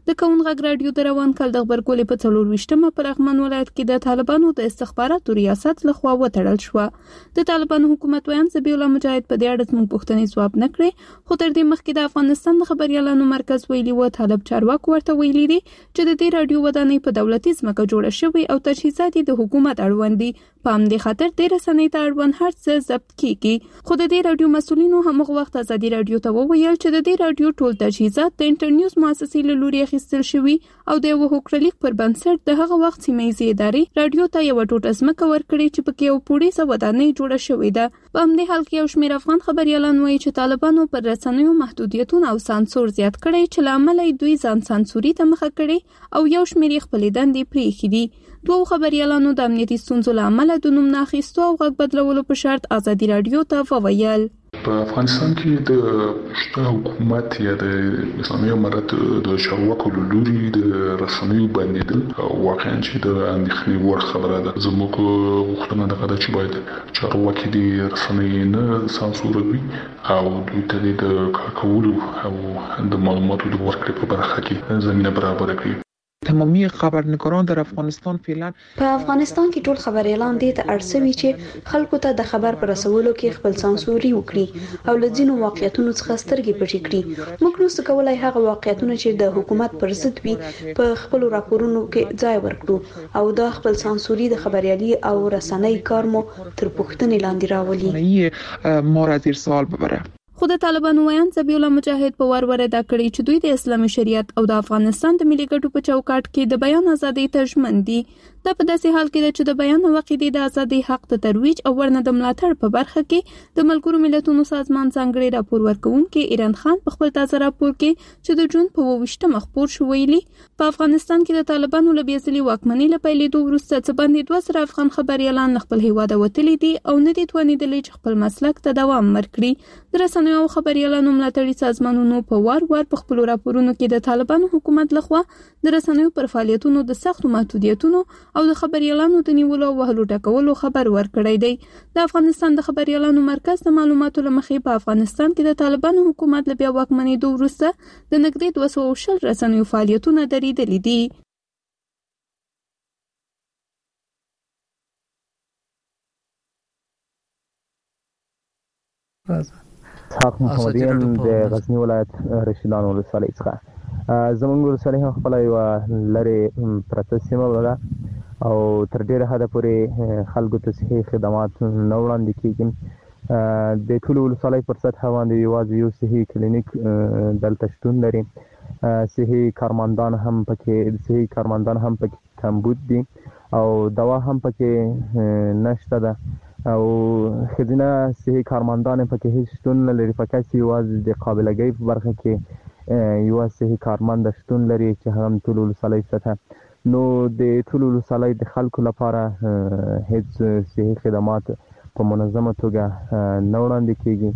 د کون غږ رادیو د روان کال د خبرګولې په څلور وشتمه پر لغمان ولایت کې د طالبانو د استخباراتو ریاست لخوا وتړل شو. د طالبانو حکومت ویان ذبیح الله مجاهد په دې اړه څنګه پوښتنې ځواب نه کړې، خو تر دې مخکې د افغانستان د خبريالانو مرکز ویلي و طالب چارواکو ورته ویلي دي چې د دې رادیو ودانۍ په دولتي ځمکه جوړه شوې او تجهیزات د حکومت اړوند دي. په همدې خاطر د رسنۍ ته اړوند هر څه ضبط کیږي. خو د دې رادیو مسؤلینو همغه وخت ازادي رادیو ته وویل چې د دې رادیو ټول تجهیزات د انټرنیوز مؤسسې له لوري اخیستل شوي او د یو حکومتلیک پر بنسټ د هغه وخت سیمایي ادارې رادیو ته یو ټوټه ځمکه ورکړي چې پکې یو پوړیزه ودانۍ جوړه شوې ده. په همدې حال کې یو شمېر افغان خبريالان وایي چې طالبانو پر رسنیو محدودیتونه او سانسور زیات کړي چې لامل یې دوی ځان سانسوري ته مخه کړي او یو شمېر خپل دندې پریښي دي. دوه خبريالانو د امنیتي ستونزو لامل د نوم ناخیستو او غږ بدلولو په شرط ازادي رادیو ته وویل. په افغانستان کې د شته حکومت یا د اسلامي امارت د چارواکو له لوري د رسنیو بندیدل واقعا چې د اندېښنې وړ خبره ده. زموږ غوښتنه ده چې باید چارواکي د رسنۍ نه سانسوروي او دوی ته د کار کولو او د معلوماتو د ورکړې په برخه کې زمینه برابر کړي. تمامی خبرنگاران در افغانستان فعلا په افغانستان کې ټول خبريالان دي ته ارسوي چې خلکو ته د خبر پر رسولو کې خپل سانسوري وکړي او لځینو واقعیتونو څخه سترګې پټې کړي. موږ نو څه کولای هغه واقعیتونه چې د حکومت پر ضد وي په خپل راپورونو کې ځای ورکړو او دا خپل سانسوري د خبريالي او رسنۍ کار مو تر پوښتنې لاندې راولي. ما را زیر سوال ببره. خو د طالبانو ویان ذبیح الله مجاهد په ور ور ادا کړی چې دوی د اسلامي شریعت او د افغانستان د ملي ګټو په چوکاټ کې د بیان ازادۍ ته ژمن دي. دا په داسې حال کې ده چې د بیان او عقیدې د ازادۍ حق ته ترویج او ورنه د ملاتړ په برخه کې د ملګرو ملتونو سازمان ځانګړي راپور ورکوونکي ایران خان په خپل تازه راپور کې چې د جون په وشتمه خبر شو ویلي په افغانستان کې د طالبانو له بیسلي واکمنۍ له پیلېدو وروسته څه باندې دوه سره افغان خبريالان خپل هیواد وتلي دي او نه دي توانیدلي چې خپل مسلک ته دوام ورکړي. د رسنیو او خبريالانو ملاتړي سازمانونو په وار وار په خپل راپورونو کې د طالبانو حکومت لخوا د رسنیو پر فعالیتونو د سختو محدودیتونو او د خبريالانو د نیولو او وهلو ټکولو خبر ورکړی دی. د افغانستان د خبريالانو مرکز د معلوماتو لمخې په افغانستان کې د طالبانو حکومت له بیا واکمنېدو وروسته د نږدې دوه سوه شل رسنیو فعالیتونه درېدلي دي. اسحاق محمدیان د غزنی ولایت رشیدان ولسوالۍ څخه زموږ ولسوالۍ هم خپله یوه لرې پرته سیمه ده او تر ډېره حده پورې خلکو ته صحي خدمات نه وړاندې کېږي. د ټولو ولسوالۍ پر سطحه باندې یوازې یو صحي کلینیک دلته شتون لري. صحي کارمندان هم پکې صحي کارمندان هم پکې کمبود دي او دوا هم پکې نشته ده او ښځینه صحي کارمندان پکې هیڅ شتون نه لري. فقط یوازې د قابلګۍ په برخه کې یوه صحي کارمند شتون لري چې هم ټول ولسوالۍ سطحه. نو د ټول ولسوالۍ د خلکو لپاره هیڅ صحي خدمات په منظمه توګه نه وړاندې کیږي.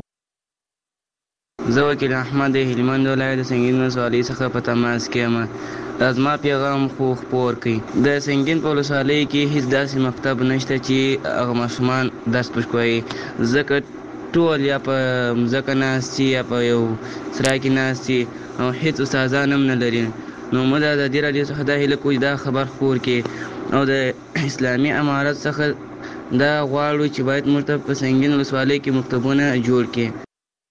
زه وکیل احمد هلمند ولایت سنگین ولسوالۍ څخه په تماس کې یم. ازما پیغام خو خپور کړي. د سنگین په ولسوالۍ کې هیڅ داسې مکتب نشته چې هغه ماشومان درس پوښ کوي، ځکه ټول یا په ځکه ناستي یا په یو سرای کې ناستي او هیڅ استادان هم نه لري. نو موږ د ازادي راډیو څخه دا هیله کوو دا خبر خپور کړي او د اسلامي امارت څخه دا غواړو چې باید موږ ته په سنگین ولسوالۍ کې مکتبونه جوړ کړي.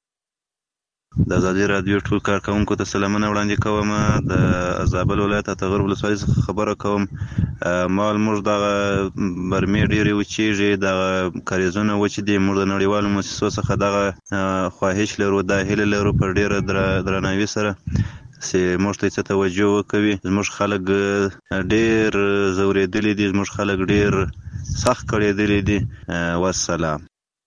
د ازادي راډیو ټول کارکونکو ته سلامونه وړاندې کوم. د زابل ولایت اتغر ولسوالۍ څخه خبره کوم. مال موږ دغه برمې ډېرې وچېږي، دغه کاریزونه وچې دي. موږ د نړیوالو مؤسسو څخه دغه خواهش لرو، دا هیله لرو په ډېره درناوي سره چې موږ ته څه توجه وکوي. زموږ خلک ډېر ځورېدلي دي، زموږ خلک ډېر سخت کړېدلي دي. والسلام.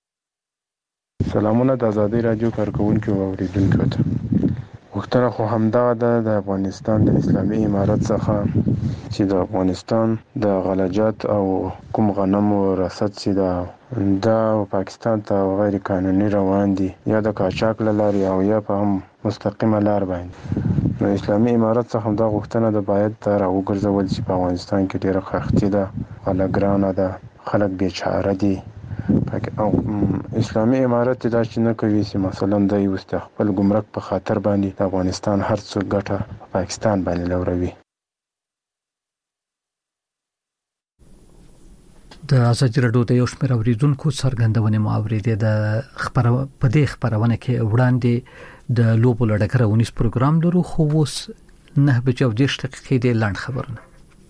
سلامونه د ازادي راډیو کارکونکو او اوریدونکو ته. غوښتنه خو همدغه ده د افغانستان د اسلامي امارت څخه چې د افغانستان د غلجات او کوم غنمو رصد چې دا دا پاکستان ته غیر قانوني روان دي، یا د قاچاق له لارې او یا په هم مستقیمه لار باندې. نو اسلامي امارت څخه همدا غوښتنه ده باید دا راوګرځول چې په افغانستان کې ډېره خښتي ده، خلک ګرانه ده، خلک بیچاره دي او اسلامي امارت دا چې نه کوي چې مثلا د یو خپل ګمرک په خاطر باندې د افغانستان هر څه ګټه پاکستان باندې لوروي. د ازادي راډیو د یو شمېر اوریدونکو څرګندونې مو اورېدې د خبرونه په دې خبرونه کې وړاندې د لوبو لړګره ونیس پروګرام لرو خو اوس نه بجو دیش دقیقې د لاند خبرونه.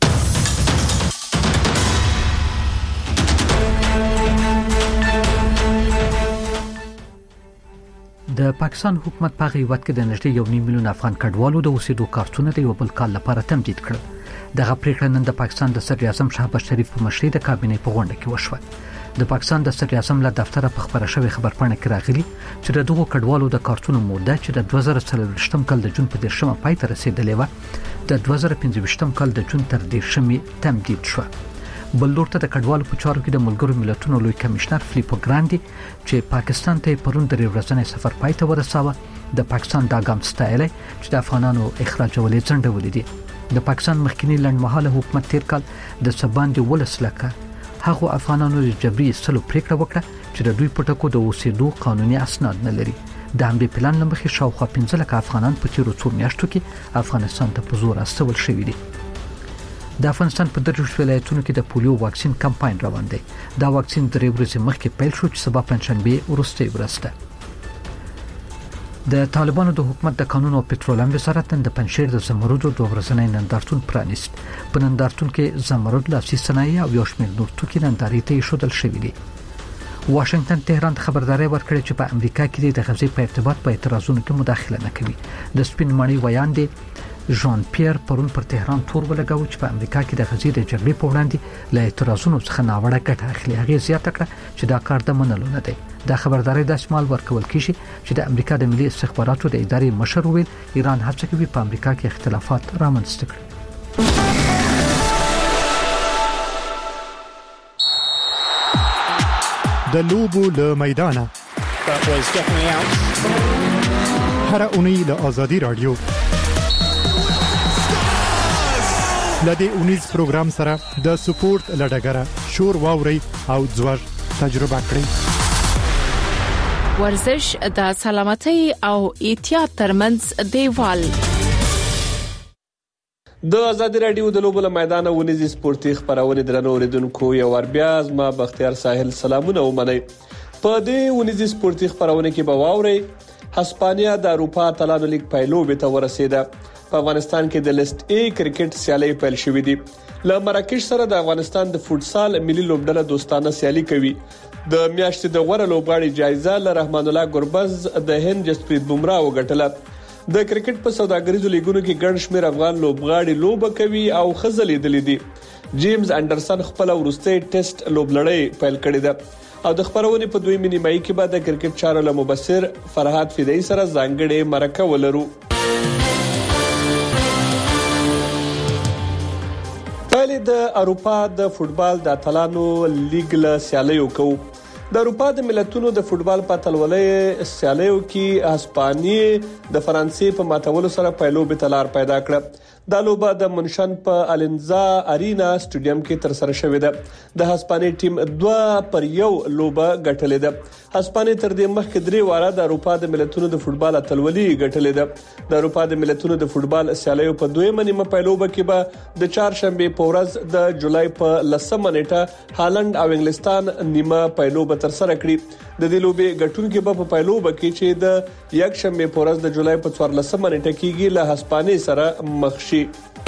د پاکستان حکومت په غیبت کې د نږدې یو نیم میلیون افغان کډوالو د اوسېدو کارتونه د یو بل کال لپاره تمدید کړل. دغه پریکړه نن د پاکستان د صدر اعظم شهباز شریف په مشرۍ د کابینې په غونډه کې وشوه. د پاکستان د صدر اعظم له دفتره په خبره شوی خبرپاڼه کې راغلي چې دغه کډوالو د کارتونو موده چې د دوه زره څلوېښتم کال د جون په دیرشمه پای ته رسیدلې و د دوه زره پنځه ویشتم کال د جون تر دیرشمې تمدید شو. بل لور ته د کډوالو په چارو کې د ملګرو ملتونو لوی کمشنر فلیپو ګراندي چې پاکستان ته پرون د ورځنی سفر پای ته ورساوه د پاکستان د ګام ستایل چې د افغانانو اخراجولې څنډه ولیدي. د پاکستان مخکنی لنډمهاله حکومت تیر کال د سباندې ولسلکه هغه افغانانو جبري سلو پریکړه وکړه چې د دوی پټکو د اوسېدو قانوني اسناد نه لري. د همدې پلان لمخې شاوخوا پنځه لک افغانان په تیرو څو میاشتو کې افغانستان ته په زور استول شوي دي. د افغانستان په دریو ولایتونو کې د پولیو واکسین کمپاین روان دی. دا واکسین درې ورځې مخکې پیل شو چې سبا پنځشنبه وروستۍ ورځ ده. د طالبانو د حکومت د قانون او پټرولیم وزارت نن د پنځشیر د زمرد دوه ورځنی نندارتون پرانیست. په نندارتون کې زمرد، لاسي صنایع او یو شمېر نور توکي نندارې ته ایښودل شوي دي. واشنگټن تهران ته خبرداري ورکړې چې په امریکا کې د غزې په ارتباط په اعتراضونو کې مداخله نه کوي. د سپین ماڼۍ ویاند ژان پیر پرون پر تهران تور ولګاوه چې په امریکا کې د غزې د جګړې په وړاندې له اعتراضونو څخه ناوړه ګټه اخلي. هغه زیاته کړه چې دا کار د منلو نه دی. دا خبرداري د شمال ورکول کیږي چې د امریکا د ملي استخباراتو د ادارې مشر ویل ایران هڅه کوي په امریکا کې اختلافات رامنځته کړي. د لوبو له میدانه هر اونۍ له ازادي رادیو لدې اونیز پروګرام سره د سپورت لړګره شور واوري او ځوړ تجربه کړئ. ورزش د سلامتۍ او احتیاط ترمنځ دیوال. د ازادي رادیو د لوبو له میدانه ونیزي سپورتي خبرونه درنو اوریدونکو یو ور بیا ما بختیار ساحل سلامونه ومني. په دې ونیزي سپورتي خبرونه کې به واوري هسپانیا د اروپا اتلانو لیگ پایلوبې ته ورسیده. په افغانستان کې د لیست ای کرکټ سیالي پیل شوې دي. له مراکش سره د افغانستان د فوتسال ملي لوبډله دوستانه سیالي کوي. د میاشتې د غوړه لوبغاړي جایزه له رحمان الله ګربز د هند جسپریت بومرا وګټله. د کرکټ په سوداګریزو لیګونو کې ګڼ شمېر افغان لوبغاړي لوبه کوي او خزلې دي دي. جیمز انډرسن خپل ورسته ټیسټ لوبلړۍ پیل کړې ده او د خبرونې په دوی مینیمای کې بعد د کرکټ چارو له مبصر فرهاد فدای سره ځانګړې مرکه ولرو. د اروپا د فوتبال د اتلانو لیګ له سیالیو کو. د اروپا د ملتونو د فوتبال په اتلولۍ سیالیو کې هسپانیې د فرانسې په ماتولو سره پایلوبې تلار پیدا کړه. دا لوبه د منشن په الینزا ارینا سټیډیم کې تر سره شوې ده. د هسپانیې ټیم دوه پر یو لوبه ګټلې ده. هسپانیې تر دې مخکې درې واره د اروپا د ملتونو د فوتبال اتلولۍ ګټلې ده. د اروپا د ملتونو د فوتبال سیالیو په دویمه نیمه پایلوبه کې به د چهارشنبه په ورځ د جولای په لسمه نیټه هالند او انګلستان نیمه پایلوبه تر سره کړي. د دې لوبې ګټونکو به په پایلوبه کې چې د یک شنبه په ورځ د جولای په څوارلسمه نیټه کېږي له هسپانیې سره مخ شي.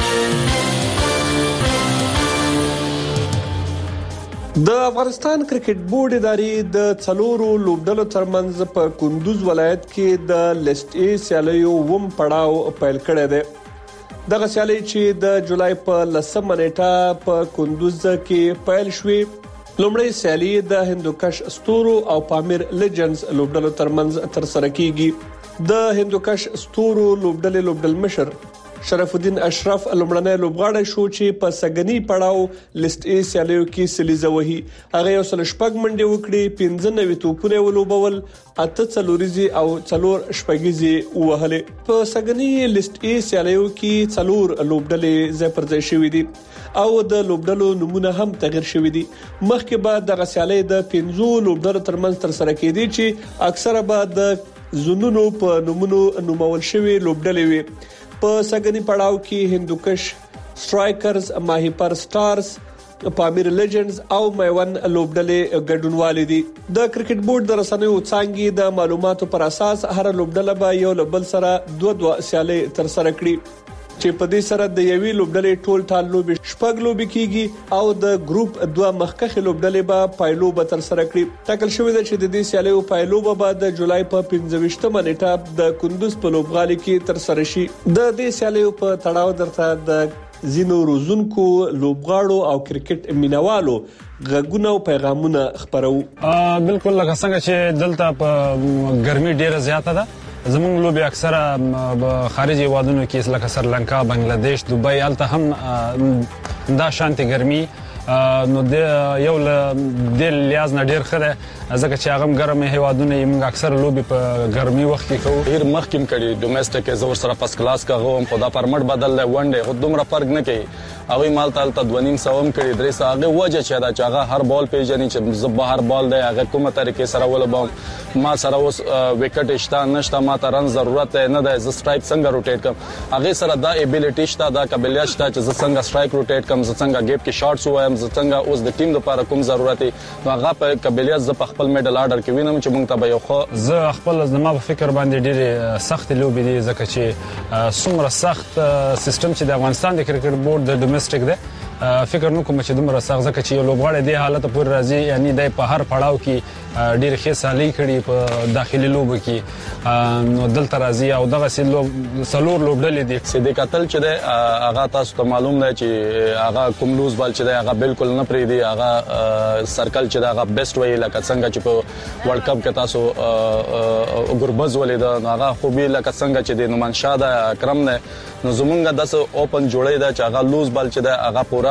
د افغانستان کرکټ بورډ ادارې د څلورو لوبډلو ترمنځ په کندوز ولایت کې د لیست ای سیالیو وم پړاو پیل کړی دی. دغه سیالي چې د جولای په لسمه نیټه په کندوز کې پیل شوې. لومړی سیالي د هندوکش ستورو او پامیر لیجنز لوبډلو ترمنځ تر سره کیږي. د هندوکش ستورو لوبډلې لوبډل مشر شرف الدین اشرف لومړنی لوبغاړی شو چې په سګنی پړاو لیست ای سیالیو کې سلیزه وهي. هغه یو سل شپږ منډي وکړي، پنځه نوي توپونه ولوبول، اته څلوريزي او څلور شپږيزي وهلې. په سګنی لیست ای سیالیو کې څلور لوبډلې ځای پر ځای شوې دي او د لوبډلو نمونه هم تغیر شوې دي. مخکې بعد د غسیالې د پنځو لوبډلو ترمنځ تر سره کېدي چې اکثره بعد د زونونو په نمونو نومول شوی لوبډلې وي. په سګنی پړاو کې هندوکش سټرایکرز، ماهیپر سټارز، پامیر لیجنډز او میوان لوبډلې ګډونوالې دي. د کرکټ بورډ د رسنیو څنګه د معلوماتو پر اساس هر لوبډله به یو لبل سره دوه دوه سیالي تر سره کړي چې په دې سره د یوې لوبډلې ټول ټال لوبي شپږ لوبي کیږي او د ګروپ دوه مخکخه لوبډلې به پایلو به تر سره کړي. ټاکل شوې ده چې د دې سیالیو پایلو به د جولای په پنځه ویشتمه نیټه د کندوز په لوبغالي کې تر سره شي. د دې سیالیو په تړاو درته د زینو روزونکو لوبغاړو او کرکټ مینوالو غږونه او پیغامونه خبرو. بالکل لکه څنګه چې دلته په ګرمي ډیره زیاته ده، زمونږ لوبي اکثره خارجي هیوادونو کې لکه سریلانکا، بنگلاديش، دوبۍ، الته هم دا شانتي ګرمي نو د یو د لیاز نه ډیر خره ځکه چې هغه ګرمه هیوادونه موږ اکثر لوبي په ګرمي وخت کې کوو. ډیر مخکیم کړي ډومېسټک زور سره پس کلاس کا غوم خدا پرمټ بدل له ونډه خو دومره فرق نه کوي. هغه مال تل ته دوه سوم کړي درې ساغه وجه چې دا چې هغه هر بال پیژني چې زب هر بال دی هغه کومه طریقې سره ولبم ما سره اوس وکټ شته نشته ما ته رن ضرورت نه ده ز سټرایک څنګه روټیټ کوم هغه سره دا ابیلیټی شته دا قابلیت شته چې ز څنګه سټرایک روټیټ کوم ز څنګه گیپ کې شاټس وایم ز څنګه اوس د ټیم لپاره کوم ضرورت دی هغه په قابلیت ز په خپل میډل آرډر کې وینم چې موږ ته به یو خو ز خپل زما په فکر باندې ډېر سخت لوبي دي ځکه چې څومره سخت سیستم چې د افغانستان د کرکټ بورډ د ډومېسټک دی فکر نو کوم چې دومره سخت ځکه چې یو لوبغاړی د حالت پورې راځي یعنی د په هر پړاو کې ډېر ښه سالي کړي په داخلي لوبو کې نو دلته راځي او دغه سلو سلور لوبډلې دي چې د قتل چې د هغه تاسو ته معلوم دی چې هغه کوم لوز بال چې دی هغه بالکل نه پری دی هغه سرکل چې دا هغه بیسټ وی لکه څنګه چې په ورلد کپ کې تاسو ګوربز ولید هغه خو به لکه څنګه چې د نومانشاه د اکرم نه نو زمونږ داس اوپن جوړې دا چې هغه لوز بال چې دا هغه پورا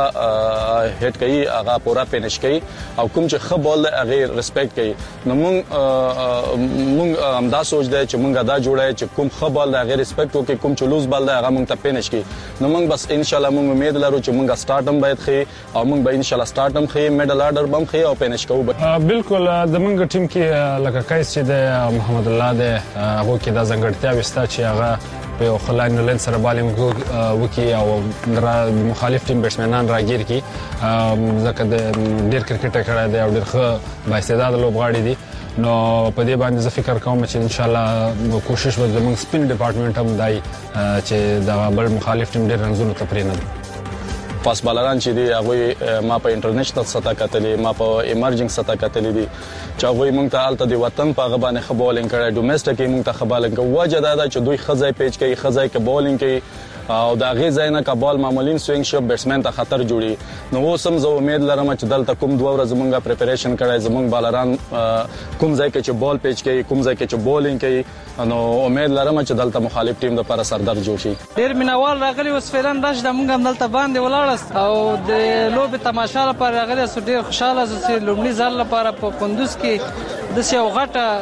هټ کوي هغه پورا فینیش کوي او کوم چې خه بال هغه ریسپیکټ کوي نو مونږ مونږ هم دا سوچ دی چې مونږ دا جوړای چې کوم خه بال هغه ریسپیکټ وکړي کوم چې لوز بال هغه مونږ ته فینیش کوي نو مونږ بس ان شاء الله مونږ امید لرو چې مونږ سٹارټم باید خي او مونږ به ان شاء الله سٹارټم خي میډل آرډر بم خي او فینیش کوو بالکل د مونږ ټیم کې لکه کایس چې د محمد الله ده هغه کې دا ځنګړتیا وستا چې هغه په یو خلاین لین سره بالینګ وکي او مخالف ټیم بیټسمنان راګیر کی ځکه د ډیر کرکټ کړه دی او ډیر ښه بااستعداد لوبغاړي دي نو په دې باندې زه فکر کوم چې ان شاء الله کوشش وکړم زموږ سپین ډپارټمنټ هم دای چې دا بل مخالف ټیم ډیر رنزونه تپری نه پاس بالران چې دی هغه ما په انټرنیشنل سطح کتلې ما په ایمرجنګ سطح کتلې دي چې هغه موږ ته الته دی وطن په غبانه خبولینګ کړي ډومېسټک کې موږ ته خبالینګ وجه دا چې دوی خزای پیچ کوي خزای کې بولینګ کوي او دا غي ځای نه کبال معمولین سوینګ شپ بیټسمن ته خطر جوړي نو اوس هم زه امید لرم چې دلته کوم دوه ورځې مونږه پریپریشن کړای زمونږ بالران کوم ځای کې چې بال پیچ کوي کوم ځای کې چې بولینګ کوي نو امید لرم چې دلته مخالف ټیم لپاره سردار جوړ شي ډیر مینوال راغلي اوس فعلا داش د مونږ هم دلته باندې ولاړست او د لوب تماشا لپاره راغلي سو ډیر خوشاله چې لومړي ځل لپاره په کندوز کې د سیو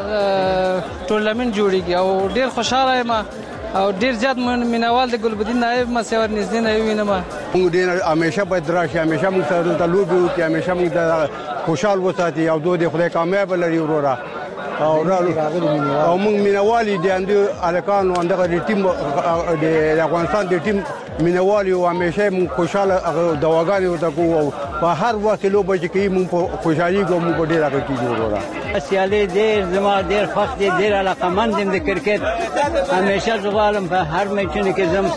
غټه ټورنمنت جوړیږي او ډیر خوشاله یم او ډیر زیات مینوال د ګلبدین نایب ما سیور نږدې نه وینم موږ ډیر همیشه په دراشي همیشه موږ سره د لوبي او کې همیشه موږ د خوشحال وساتي او دوی د خدای کامیاب لري ورورا او او موږ مینوالي دي اند الکان او اندغه ټیم د افغانستان د ټیم مینوالي او همیشه موږ خوشاله دواګانې ورته کوو په هر وخت لوبه چې کوي موږ خوشحالي کوو موږ ډیر هغه کیږي ورورا سیالي ډیر زما ډیر خوښ دي ډیر علاقمند دي د کرکټ همیشه زغالم په هر میچونو کې زم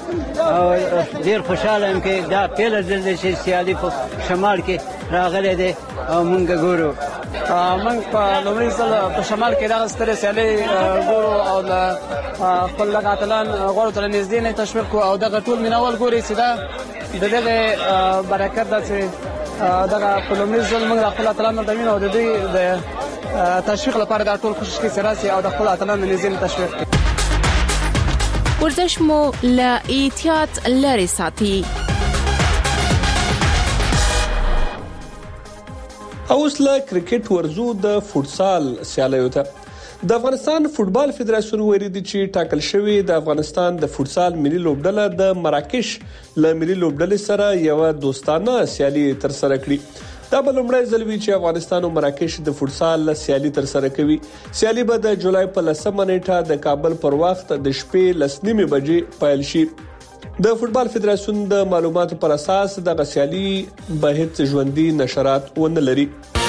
او ډیر خوشاله یم چې دا پیل ځل چې سیالي په شمال کې راغلي دي او مونږ ګورو موږ په لومړي ځل په شمال کې راغلي ستره سیالي ګورو او د خپل لګاتلان غوړو تر نږدې نه تشویق کو او دغه ټول مینوال ګوري چې دا د دغه برکت ده چې دغه په لومړي ځل موږ خپل اتلان د مینو د دې د تشویق لپاره دا ټول کوشش کوي سراسي او د خپل اتلان نږدې تشویق کوي ورزش مو له احتیاط لري ساتي. اوس له کرکټ ورزو د فوتسال سیالیو ته. د افغانستان فوتبال فدراسیون ویلي دی چې ټاکل شوی د افغانستان د فوتسال ملي لوبډله د مراکش له ملي لوبډلې سره یو دوستانه سیالي تر سره کړي. دا به لومړی ځل وي چې افغانستان او مراکش د فوتسال سیالي تر سره کوي. سیالي به د جولای په لسمه نیټه د کابل پر وخت د شپې لس نیمه بجې پیل شي. د فوتبال فدراسیون د معلوماتو پر اساس د سیالي به هیڅ ژوندۍ نشرات ونه لري.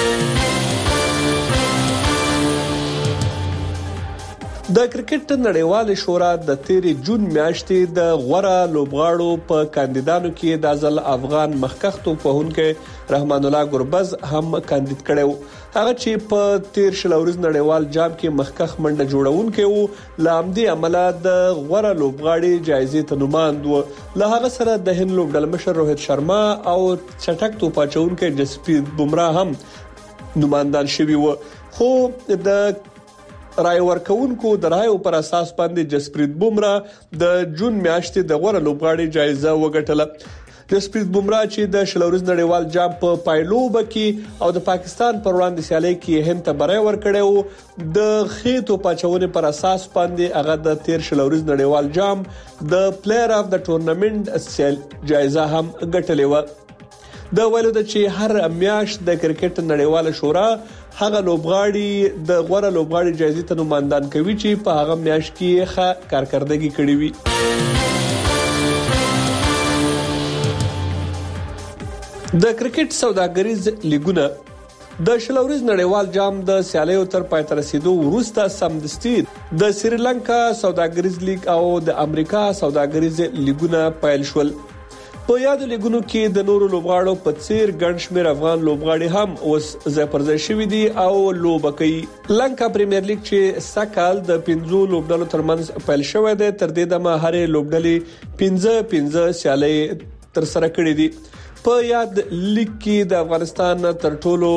د کرکټ نړیوال شورا د تیر جون میاشتې د غوړه لوبغاړو په کاندیدانو کې د ځل افغان مخکښ توپونکو رحمان الله ګربز هم کاندید کړو. هغه چې په تیر شلوريز نړیوال جام کې مخکښ منډه جوړونکو و، لامدي عمله د غوړه لوبغاړي جایزې ته نوماند و. له هغه سره د هند لوبډل مشر روهیت شرما او چټک توپاچونکو جسپریت بومراه هم نوماندان شوي و. خو د رای ورکونکو د رایو پر اساس باندې جسپریت بومراه د جون میاشتې د غوړه لوبغاړي جایزه وګټله. جسپریت بومراه چې د شلوريز نړیوال جام په پایلوب کې او د پاکستان پر وړاندې سیالي کې هند ته برای ورکړیو، د خېتو پاچونې پر اساس باندې هغه د تیر شلوريز نړیوال جام د پلیئر اف د ټورنمنت سیل جایزه هم ګټلې و. د ویلو د چې هر میاشت د کرکټ نړیواله شورا هغه لوبغاړي د غوړه لوبغاړي جایزې ته نوماندان کوي چې په هغه میاشت کې ښه کارکردګي کړې وي. د کرکټ سوداګریز لیګونه د شلوريز نړیوال جام د سیالیو تر پای ته رسیدو وروسته سمدستي د سریلانکا سوداګریز لیګ او د امریکا سوداګریز لیګونه پیل شول. په یاد لیګونو کې د نورو لوبغاړو په څیر ګڼ شمېر افغان لوبغاړي هم اوس ځای پر ځای شوي دي او لوبه کوي. لنکا پریمیر لیګ چې سکهال د پنځو لوبډلو ترمنځ پیل شوی دی، تر دې دمه هرې لوبډلې پنځه پنځه سیالۍ تر سره کړې دي. په یاد لیګ کې د افغانستان تر ټولو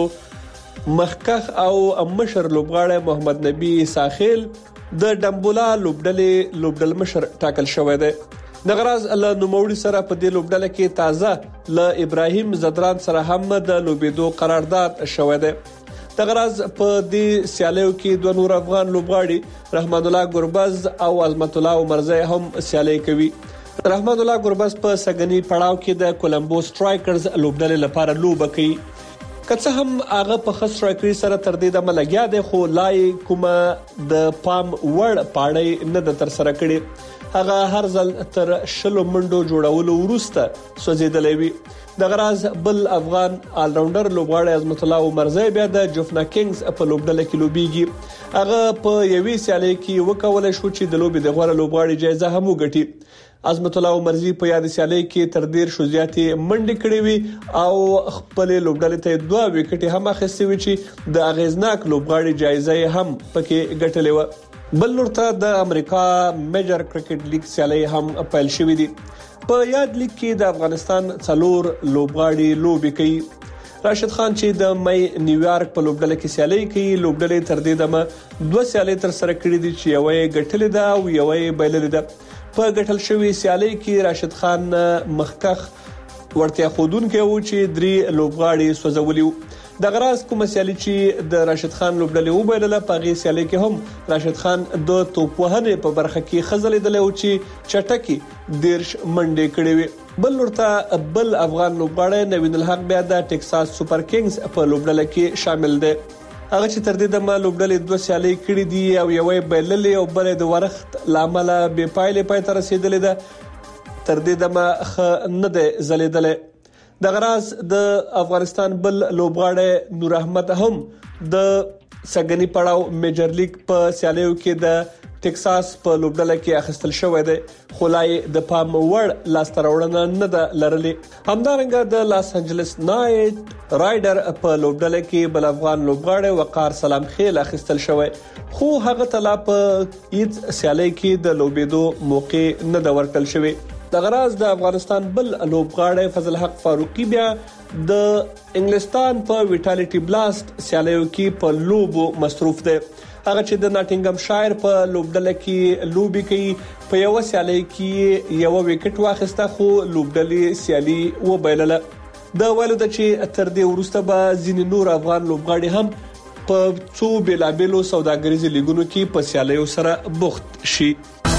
مخکښ او مشر لوبغاړی محمد نبی ساخیل د ډمبولا لوبډلې لوبډل مشر ټاکل شوی دی. د غراز له نوموړي سره په دې لوبډله کې تازه له ابراهیم زدران سره هم د لوبېدو قرارداد شوی دی. د غراز په دې سیالیو کې دوه نور افغان لوبغاړي رحمان الله ګربز او عظمت الله عمرزی هم سیالي کوي. رحمان الله ګربز په سګنی پړاو کې د کولمبو سټرایکرز لوبډلې لپاره لوبه کوي. که څه هم هغه په خاص سټرایکري سره تر دې دمه لګیا دی، خو لای کومه د پام وړ پاړې نه د تر سره کړي. هغه هر ځل تر شلو منډو جوړولو وروسته سوځیدلې وي. د غراز بل افغان آل راونډر لوبغاړی عظمت الله عمرزی بیا د جفنا کینګز په لوبډله کې لوبيږي. هغه په یوې سیالۍ کې وکولای شو چې د لوبي د غوړه لوبغاړي جایزه هم وګټي. عظمت الله عمرزی په یاد سیالۍ کې تر ډیر شو زیاتې منډې کړې وي او خپل لوبډلې ته دوه وکټې هم اخیستې وي چې د اغیزناک لوبغاړي جایزه هم پکې ګټلې و. بل لورته د امریکا میجر کرکټ لیګ سیالي هم پیل شوې دي. په یاد لیګ کې د افغانستان څلور لوبغاړي لوبي کوي. راشد خان چې د مې نیویارک په لوبډله کې سیالي کوي، لوبډلې تر دې دمه دوه سیالي تر سره کړې دي چې یوې ګټلې ده او یوې بایللې ده. په ګټل شوی سیالي کې راشد خان مخکښ ورته خودونکو و چې درې لوبغاړي سوځولي. د غراز کوم سیالي چې د راشد خان لوبډلې وبایلله، په غي سیالي کې هم راشد خان د توپوهنې په برخه کې خزلېدل او چې چټکی دیرش منډې کړې وي. بل ورته بل افغان لوبغاړی نوین الحق بیا د ټکساس سپر کینګز په لوبډله کې شامل دی. هغه چې تر دې دمه لوبډلې دوه سیالي کړې دي او یوې بایللې او بلې د ورخت لامل به پایلې پای ته رسیدلې ده. تر دې دمه خ نه ده زلیدلې. د غراز د افغانستان بل لوبغاړی نور احمد هم د سګنی پړاو میجر لیګ په سیالیو کې د ټکساس په لوبډله کې اخیستل شوی دی، خو لای د پام وړ لاسته راوړنه نه ده لرلې. همدارنګه د لاس انجلس نایټ رایډر په لوبډله کې بل افغان لوبغاړی وقار سلام خیل اخیستل شوی، خو هغه تلا په هیڅ سیالي کې د لوبېدو موقع نه ده ورکړل شوی. د غراز د افغانستان بل لوبغاړی فضل حق فاروقي بیا د انګلستان په ویټالیټي بلاست سیالیو کې په لوبو مصروف دی. هغه چې د ناټینګم شایر په لوبډله کې لوبي کوي په یو سیالي کې یو وکټ واخیسته خو لوبډلې سیالي وبایلله د والد چې تر دې وروسته به ځینې نور افغان لوبغاړي هم په څو بلابلو سوداګریزو لیګونو کې په سیالیو سره بوخت شي.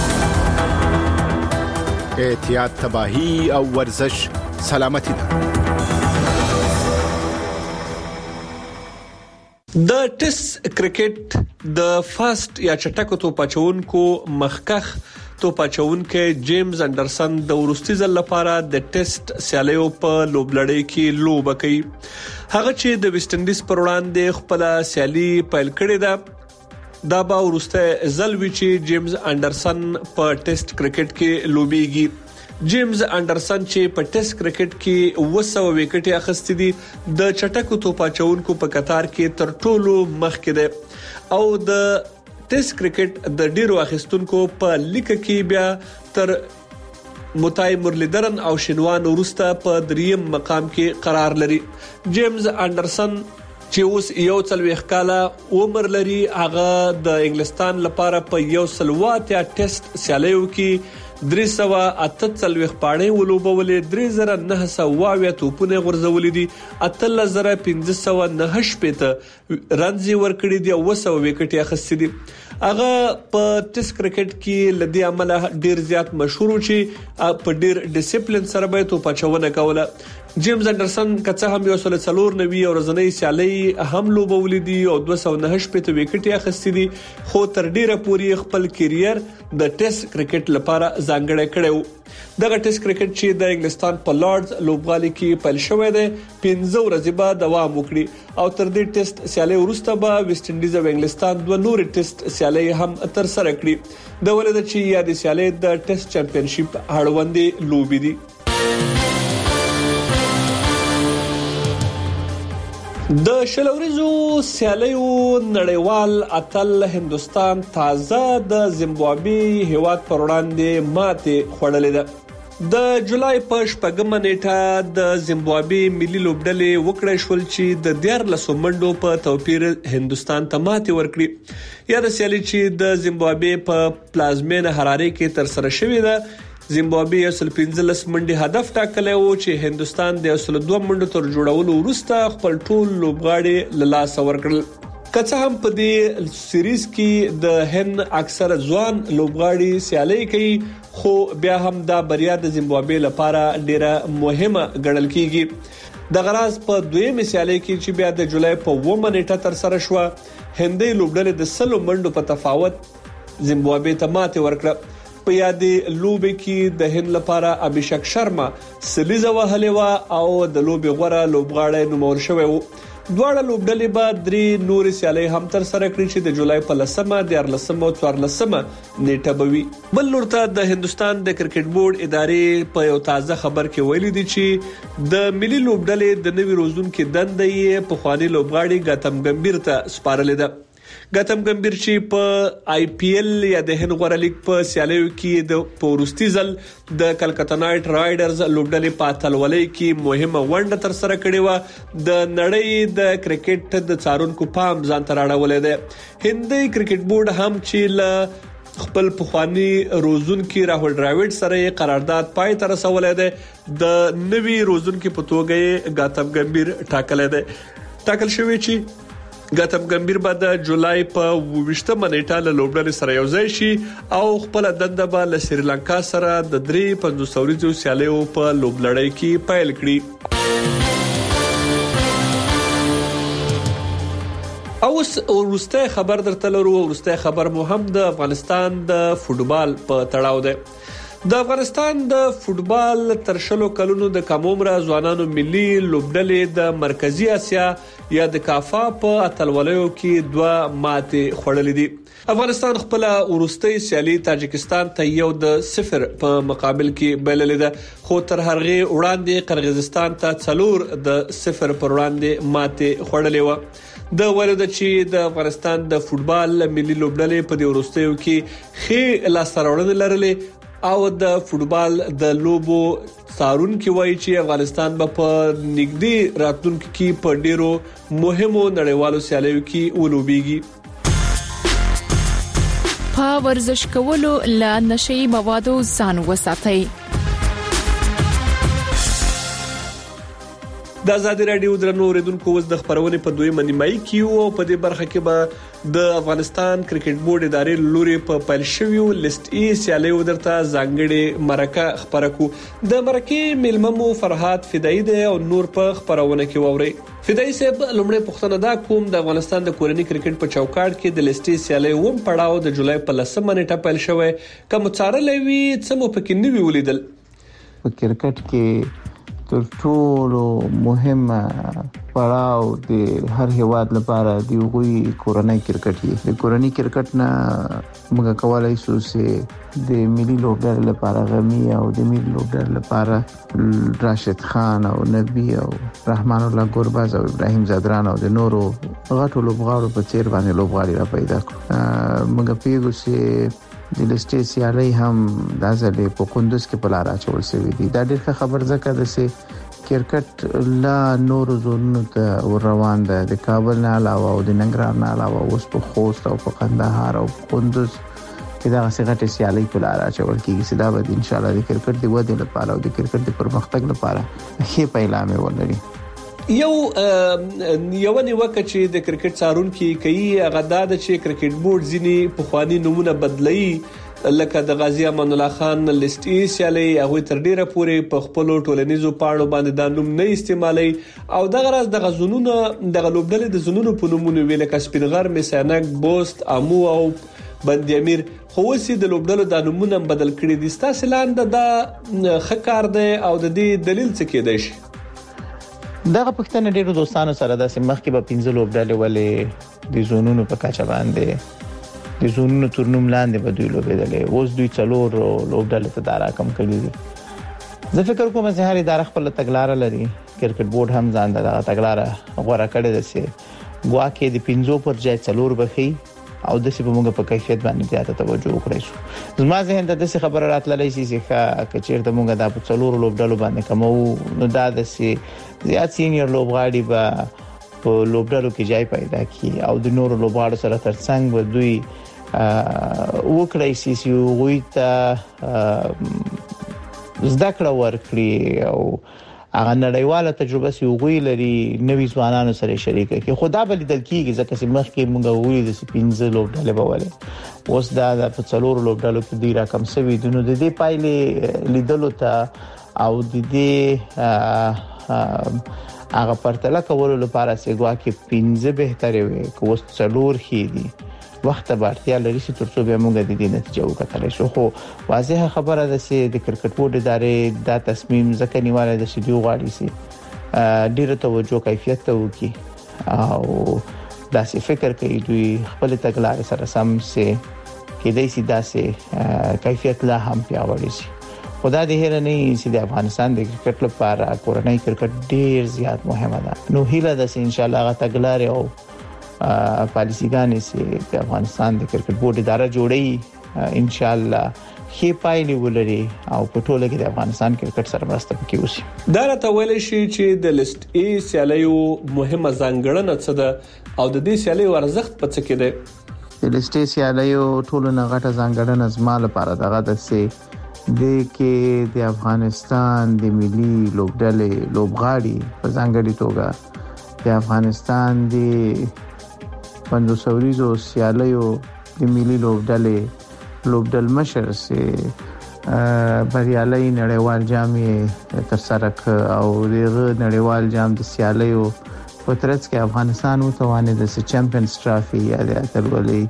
احتیاط تباہی او ورزش سلامتی ده. د ټیسټ کرکټ د فاست یا چټکو توپ اچونکو مخکخ توپ اچونکو جیمز انډرسن د ورستي ځل لپاره د ټیسټ سیالیو په لوبلړۍ کې لوب کوي. هغه چې د ویسټ انډیز پر وړاندې خپل سیالي پیل کړې ده دا به ورسته ځل وی چې جیمز انډرسن په ټیسټ کرکټ کې لوبيږي. جیمز انډرسن چې په ټیسټ کرکټ کې وسو وکټي اخستې دي د چټکو توپ اچونکو په قطار کې تر ټولو مخکې ده او د ټیسټ کرکټ د ډیرو اخستونکو په لیک کې بیا تر متای مرلیدرن او شینوان ورسته په دریم مقام کې قرار لري. جیمز انډرسن چې اوس یو څلويخ کاله عمر لري هغه د انګلستان لپاره په یو سلوات یا ټیسټ سیالیو کې درې سوه اته څلويخ پاڼې ولوبولې درې زره نه سوه توپونه غورځولې دي اتل زره پنځه سوه نه شپږ رنزي ورکړي دي او وسو وکټي اخستې دي. هغه په ټیسټ کرکټ کې لدی عمله ډیر زیات مشهور چې په ډیر ډیسپلین سره به توپ اچونه کوله. جیمز انډرسن کڅه هم یو سل څلور نوي ورځنی سیالي هم لوبولې دي او دوه سوه نه شپږ وکټي اخستې دي خو تر ډیره پوري خپل کیریر د ټیسټ کرکټ لپاره ځانګړی کړو. دغه ټیسټ کرکټ چې د انګلستان په لارډز لوبغالي کې پیل شوې ده پنځه ورځې بعد دوام وکړي او تر دې ټیسټ سیالي وروسته به ویسټ انډیز او انګلستان دوه نور ټیسټ سیالي هم تر سره کړي. د ولادت چې یا د سیالي د ټیسټ چمپیونشپ هړوندې لوبي دي. د شلوريزو سیالیو نړیوال اتل هندستان تازه د زیمبابوې هیواد پر وړاندې ماته خوړلې ده. د جولای په شپږمه نیټه د زیمبابوې ملي لوبډلې وکړې شول چې د دیارلس منډو په توپیر هندستان ته ماته ورکړي. یا د سیالي چې د زیمبابوې په پلازمینه حرارې کې تر سره شوې ده زیمبابوې یو سل پنځلس منډي هدف ټاکلی و چې هندستان د یو سل دوه منډو تر جوړولو وروسته خپل ټول لوبغاړي له لاسه ورکړل. که هم په دې سیریز کې د هند اکثر ځوان لوبغاړي سیالي کوي خو بیا هم دا بریا د زیمبابوې لپاره ډیره مهمه ګڼل کیږي. د غراز په دویمه سیالي کې چې بیا د جولای په اوومه نیټه تر سره شو هندي لوبډلې د سلو منډو په تفاوت زیمبابوې ته ماته ورکړه. په یادې لوبې کې د هند لپاره ابھیشک شرما سلیزه وهلې و او د لوبې غوړه لوبغاړی نومول شوی و. دواړه لوبډلې به درې نور سیالي هم تر سره کړي چې د جولای په لسمه د لسمه او څوارلسمه نیټه به وي. بل لورته د هندستان د کرکټ بورډ ادارې په یو تازه خبر کې ویلي دي چې د ملي لوبډلې د نوي روزونکو دندې یې په خواني لوبغاړي ګاتم ګمبیر ته سپارلې ده. ګاتم ګمبیر چې په آی پی ایل یا د هند غوړه لیګ په سیالیو کې د پورستي ځل د کلکتا نایټ رایډرز لوبډلې په اتلولۍ کې مهمه ونډه تر سره کړې و. د نړۍ د کرکټ د څارونکو پام ځان ته راړولې ده. هندي کرکټ بورډ هم چې ل خپل پخوانی روزونکو راهول ډراوډ سره قرارداد پای ته رسولې ده. د نوي روزونکو په توګه ګاتم ګمبیر ټاکل ده. ټاکل شوی چې ګاتم ګمبیر به د جولای په ویشتمه نیټه له لوبډلې سره یو ځای شي او خپل دنده به له سریلانکا سره د درې پنځوس ورځو سیالیو په لوبلړۍ کې پیل کړي. اوس ورسته خبر درته لرو. ورسته خبر مو هم د افغانستان د فوټبال په تړاو ده. د افغانستان د فوټبال تر شلو کلونو د کم عمره ځوانانو ملي لوبډلې د مرکزی اسیا یا د کافا په اتلولیو کې دوه ماته خوړلې دي. افغانستان خپل ورستۍ سیالي تاجکستان ته یو د صفر په مقابل کې بللې ده خو تر هغه وړاندې قرغیزستان ته څلور د صفر پر وړاندې ماته خوړلې و. د ولود چې د افغانستان د فوټبال ملي لوبډلې په دې ورستیو کې خې لاسته لرلې او د فوټبال د لوبو څارون کې وایي چې افغانستان به په نږدې راتلونکي کې په ډیرو مهمو نړیوالو سیالیو کې ولوبېږي. په ورزش کولو له نشئی موادو ځان وساتئ. د آزادي رادیو درنو اوریدونکو اوس د خبرونې په دویمه نیمایي کې او په دې برخه کې به د افغانستان کرکټ بورډ ادارې لوري په پیل شویو لیست ای سیالیو درته ځانګړي مرکه خبره کو. د مرکې میلممو فرحات فدایي دی او نور په خبرونه کې ووري. فدایي صاحب لومړی پوښتنه دا کوم د افغانستان د کورنۍ کرکټ په چوکاټ کې د لیست ای سیالي ووم پړاو د جولای په لسمه نیټه پیل شوی کوم څارلې وی څه مو پکې نیوي ولیدل. په کرکټ کې تر ټولو مهمه پړاو د هر هیواد لپاره دی وګي کورنۍ کرکټ دی. د کورنۍ کرکټ نه موږ کولای شو چې د ملي لوبډلې لپاره غمی او د ملي لوبډلې لپاره راشد خان او نبی او رحمان الله ګورباز او ابراهیم زادران او د نورو غټو لوبغاړو په چیر باندې لوبغاړي را پیدا کړو. موږ پیګو چې د لیستې سیالي هم د ځلې په کندوز کې په لار اچول شوې دي. دا ډېر خبر ځکه د سي کرکټ لا نور زونو ته روان ده. د کابل نه علاوه او د ننګرهار نه علاوه اوس په خوست او په قندهار او کندوز کې دا غسیغه سیالي په لار اچول کېږي. سدا به ان شاء الله د کرکټ د ودې لپاره او د کرکټ د پرمختګ لپاره ښه پیلامه ولري. یو یو نیوکه چې د کرکټ څارونکو کوي هغه دا د چې کرکټ بورډ ځینی په خواني نمونه بدلي لکه د غازی امان الله خان لیست ای سیالي هغه تر ډیره پورې په خپل ټولنیزو پاڼو باندې د نوم نه استعمالي او دغه راز د غزونونو د غلوبډلې د زونونو په نومونو ویل کسپینغر میسانک بوست امو او بند امیر خو وسی د لوبډلو د نومونه بدل کړي دي. ستاسو لاندې دا خکار دی او د دې دلیل څه کېدای شي؟ دغه پښتنه ډیرو دوستانو سره د سیمخ کې به پنځه لوبډلې ولې د زونونو په کچه باندې د زونونو تورنوم لاندې به دوی لوبېدلې. اوس دوی څلور لوبډلې ته دارا کم کړي دي. زه فکر کوم چې هر اداره خپل تګلارې لري. کرکټ بورډ هم ځان دغه تګلارې غوړه کړې ده چې ګواکې د پنځو پر ځای څلور بخي او د سی په موږ په کیفیت باندې زیاته توجه وکړو. شو زما ذهن ته د څه خبره راتللې شي چې کچیر ته موږ د څلور لوبډلو باندې کومو نو دا د سی زیات سینیئر لوبغاړي به په لوبډلو کې ځای پیدا کړي او د نورو لوبغاړو سره ترڅنګ به دوی وکړي چې وي ته زده کړه ورکړي او هغه نړیواله تجربه سی وګوي لري نوي ځوانانو سره شریک کی. خدا به لیدل کیږي ځکه چې مخکې موږ وګوري د سپینځه لوبډلې بواله اوس دا د څلور لوبډلو کې ډیر کم سوي دونو د دې پایلې لیدلو ته او د دې هغه پرتله کولو لپاره چې ګواکې پنځه بهتري وي کوس څلور خېدي وخت به اړتیا لري چې ترڅو به موږ د دې نتیجه وکړو. شو خو واضحه خبره ده چې د کرکټ بورډ ادارې دا تصمیم ځکه نیواله د شیدو غاړي سي ډیره توجه کیفیت ته وکي او داسې فکر کوي دوی خپل تګلارې سره سم سي کې دای سي داسې کیفیت لا هم پیاوړی شي. خدا دې هره نه چې د افغانستان د کرکټ لپاره کورنۍ کرکټ ډیر زیات مهمه ده. نو هیله ده چې ان شاء الله غا تګلارې او پالیسیګانې چې د افغانستان د کرکټ بورډ اداره جوړي ان شاء الله خې پایلې ولري او په ټوله کې د افغانستان کرکټ سره مرسته وکړي. اوس دا راته ویل شي چې د لیست ای سیالیو مهمه ځانګړنه څه ده او د دې سیالیو ارزښت په څه کې ده؟ د لیست ای سیالیو ټولو نه غټه ځانګړنه زما لپاره دغه ده چې د کې د افغانستان د ملي لوبډلې لوبغاړي په ځانګړي توګه د افغانستان د پنځوس اوریزو سیالیو د ملي لوبډلې لوبډل مشر سي بریالي نړیوال جام تر سره او دغه نړیوال جام د سیالیو په ترڅ کې افغانستان وتوانید د چمپیونز ټرافي یا د اتلولي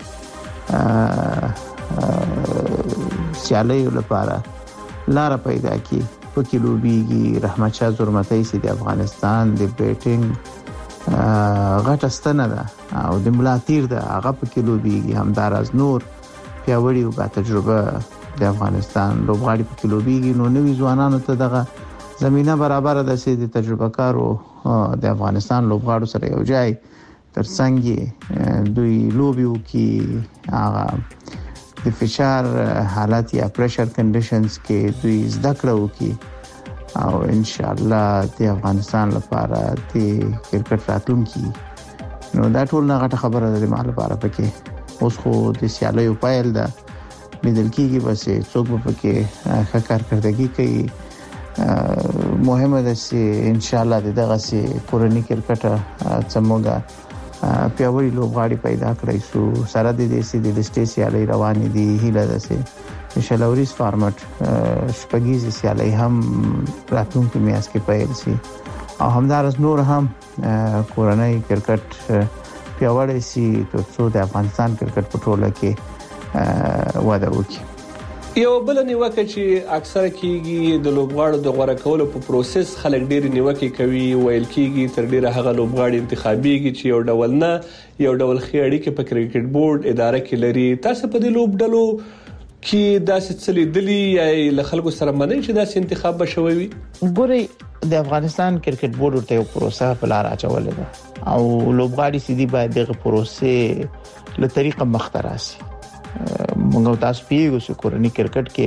سیالیو لپاره لار پیدا کی. په کې لوبيږي رحمت شاه زرمتای سي د افغانستان د بیټینګ غټه ستنه ده او د ملاتیر ده هغه په کې لوبيږي. همدارز نور پیاوړي او با تجربه د افغانستان لوبغاړي په کې لوبيږي. نو نوي ځوانانو ته دغه زمينه برابر ده چې د تجربه کارو د افغانستان لوبغاړو سره یو ځای ترڅنګ دوی لوبي وکي هغه د فشار حالت یا پریشر کنډیشنز کې دوی زده کړه وکي او ان شاء الله د افغانستان لپاره د کرکټ راتلونکي نو دا ټول نه غټه خبره ده د مال لپاره پکې اوس خو د سیالیو پایل ده لیدل کیږي بس څوک په کې ښه کارکړدګي کوي مهمه ده چې ان شاء الله دغه سي کورنی کرکټ څموګه پیاوړي لوبغاړي پیدا کړی شو سره د دې سي د لسټي سیالي روانې دي هیله ده چې ان شاء الله وريس فارمټ شپږیزي سیالي هم راتلونکي میاشت کې پیل شي او همدارس نور هم کورنۍ کرکټ پیاوړی سي ترڅو د افغانستان کرکټ په ټوله کې وده وکړي. یو بل نیوکه چې اکثر کیږي د لوبغاړو د غوړه کولو په پروسس خلک ډېر نیوکه کوي ویل کیږي تر ډیره هغه لوبغاړي انتخابيږي چې یو ډول نه یو ډول خېړی کې په کرکټ بورډ اداره کې لري. تاسو په دې لوبډلو کې داسې څه لیدلي یا له خلکو سره منئ چې داسې انتخاب بشوي وي؟ ګوري د افغانستان کرکټ بورډ ورته یو پروسه په لار اچولې ده او لوبغاړي سيدي باید دغه پروسه له طریقه مختراسي. موږ تاسو پیګو چې کورنی کرکټ کې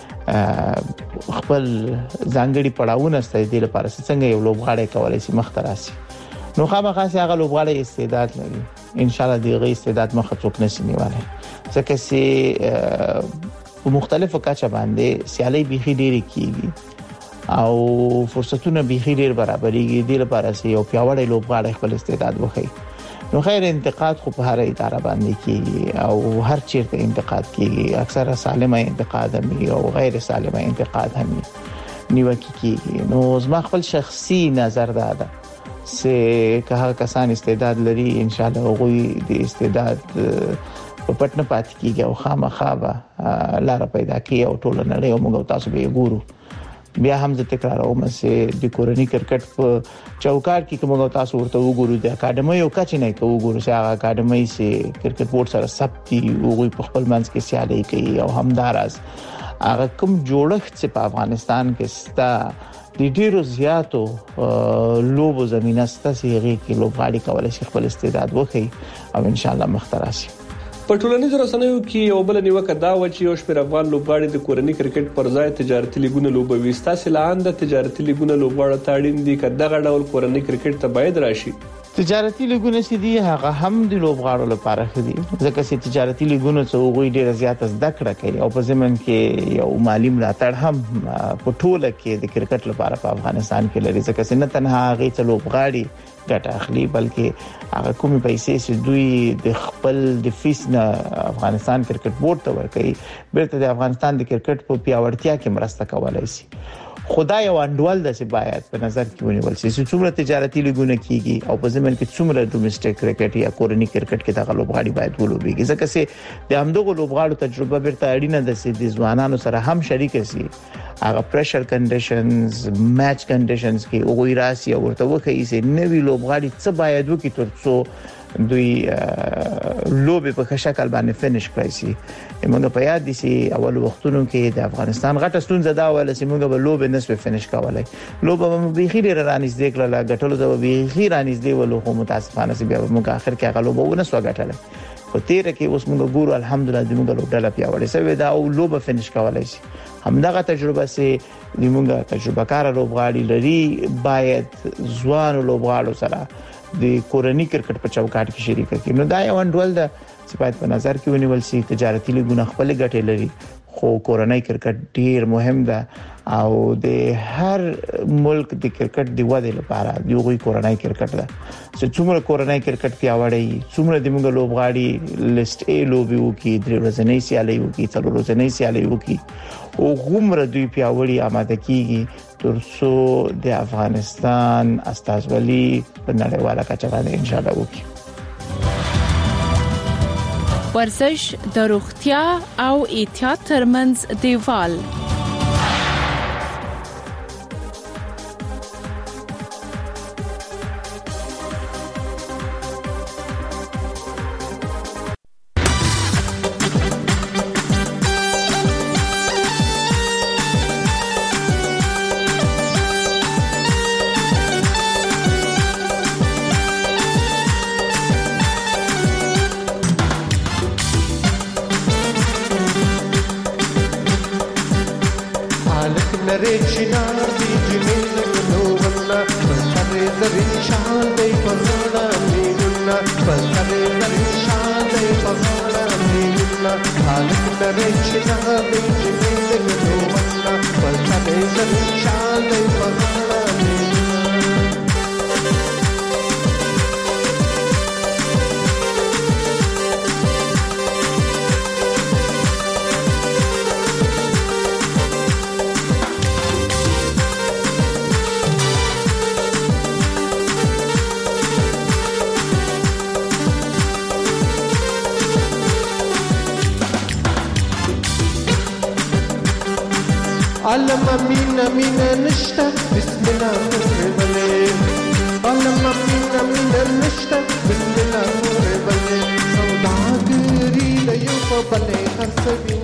خپل ځانګړي پړاوونه ستې دي لپاره څنګه یو لوبغاړی کولای شي مختراسي. نو خامخا سي هغه لوبغاړی استعداد لري ان شاء الله دغه استعداد مخ څوک نشي نیولای ځکه چې په مختلفو کچه باندې سیالي بيخي ډېری کیږي او فرصتونه بيخي ډېر برابرېږي د لپاره چې یو پیاوړی لوبغاړی خپل استعداد وښيي. نو خیر انتقاد خو په هر اداره باندې کیږي او هر چیرته انتقاد کیږي اکثره سالمه انتقاد هم او غیر سالمه انتقاد هم نیوکه کیږي. نو زما خپل شخصي نظر دا ده چې که هغه کسان استعداد لري ان شاء الله هغه د استعداد په پټنه پات کیږي او خامخا به لار پیدا کوي او ټول نه لري موږ تاسو به ګورو. بیا هم زه تکراروم چې د کورنی کرکټ په چوکاټ کې کومه تاسو ورته وګورئ د اکیډمي یو کچ نه کوو ګورو چې هغه اکیډمي سي کرکټ بورډ سره ثبتي او په خپل منځ کې سیالي کوي او همدارس هغه کوم جوړښت چې په افغانستان کې ستا د ډیرو زیاتو لوبو زمينه ستا سیغي کې لوبغاړي کولای شي خپل استعداد وښيي او ان شاء الله مختراسي. په ټولنیزو رسنیو کې یو بل نیوکه دا و چې یو شمېر افغان لوبغاړي د کورنی کرکټ پر ځای تجارتي لیګونه لوبوي. ستاسو لاندې تجارتي لیګونه لوبغاړو ته اړین دي که دغه ډول کورنی کرکټ ته باید راشي؟ تجارتي لیګونه چې دي هغه هم د لوبغاړو لپاره خدي ځکه چې تجارتي لیګونه څو غوي ډېر زیات زده کړه کوي او په ضمن کې یو مالی ملاتړ هم په ټوله کې د کرکټ لپاره په افغانستان کې لري ځکه چې نه تنها هغه څو لوبغاړي ګټه اخلي بلکې هغه کومې پیسې چې دوی د خپل د فیس نه افغانستان کرکټ بورډ ته ورکوي بیرته د افغانستان د کرکټ په پیاوړتیا کې مرسته کولای شي. خدای او انډول د څه باید په نظر کې ونیول شي چې څومره تجارتي لیګونه کیږي او په ضمن کې څومره ډومېسټک کرکټ یا کورنی کرکټ کې د لوبغاړي باید ولوبېږي ځکه چې د همدغه لوبغاړو تجربه بیرته اړینه ده چې د ځوانانو سره هم شریک شي هغه پریشر کنډیشنز میچ کنډیشنز کې او راسي او ورته وکړي چې نوی لوبغاړي څه باید وکړي ترڅو دوی لوبي په شکل باندې فینیش کړی شي. موږ په یاد دي چې اول وختونو کې د افغانستان غټه ستونزه دا وله چې موږ به لوبي نسو فینیش کولای لوبه به خیر رانیز دی کړل غټلو د به خیر رانیز دی ولو خو متاسفانه چې بیا موږ اخر کې هغه لوبه ونسو غټل په تیر کې اوس موږ ګورو الحمدلله د موږ لوبډاله پیاوړې سوي دا او لوبه فینیش کولای شي. همدغه تجربه سي موږ تجربه کار لوبغاړي لري باید ځوان لوبغاړو سره د کورنی کرکټ په چوکاټ کې شریک کړي. نو دا یو انډول د چې باید په نظر کې ونیول شي. تجارتي لیګونه خپل ګټې لري خو کورنی کرکټ ډیر مهم ده او د هر ملک د کرکټ دی وده لپاره دیوغي کورنی کرکټ ده چې څومره کورنی کرکټ پیاوړی څومره د موږ لوبغاړي لیست ا لوبي وکي د ورځنی سیالي وکي څلور ورځنی سیالي وکي او غومره دوی پیاوړي آماده کیږي ترڅو د افغانستان استازولي په نړیواله کچه باندې ان شاء الله وکړي. ورزش د روغتیا او احتیاط ترمنځ دیوال Shall they دی پغاړه مینا خالق لري چې نه دی چې دې نو منا پلته دې زمين شان دی پغاړه مینا علم مينا مينا نشتا بسم الله مربلي علم مينا مينا نشتا بسم الله مربلي سوداګري له یو په بلې خرڅوي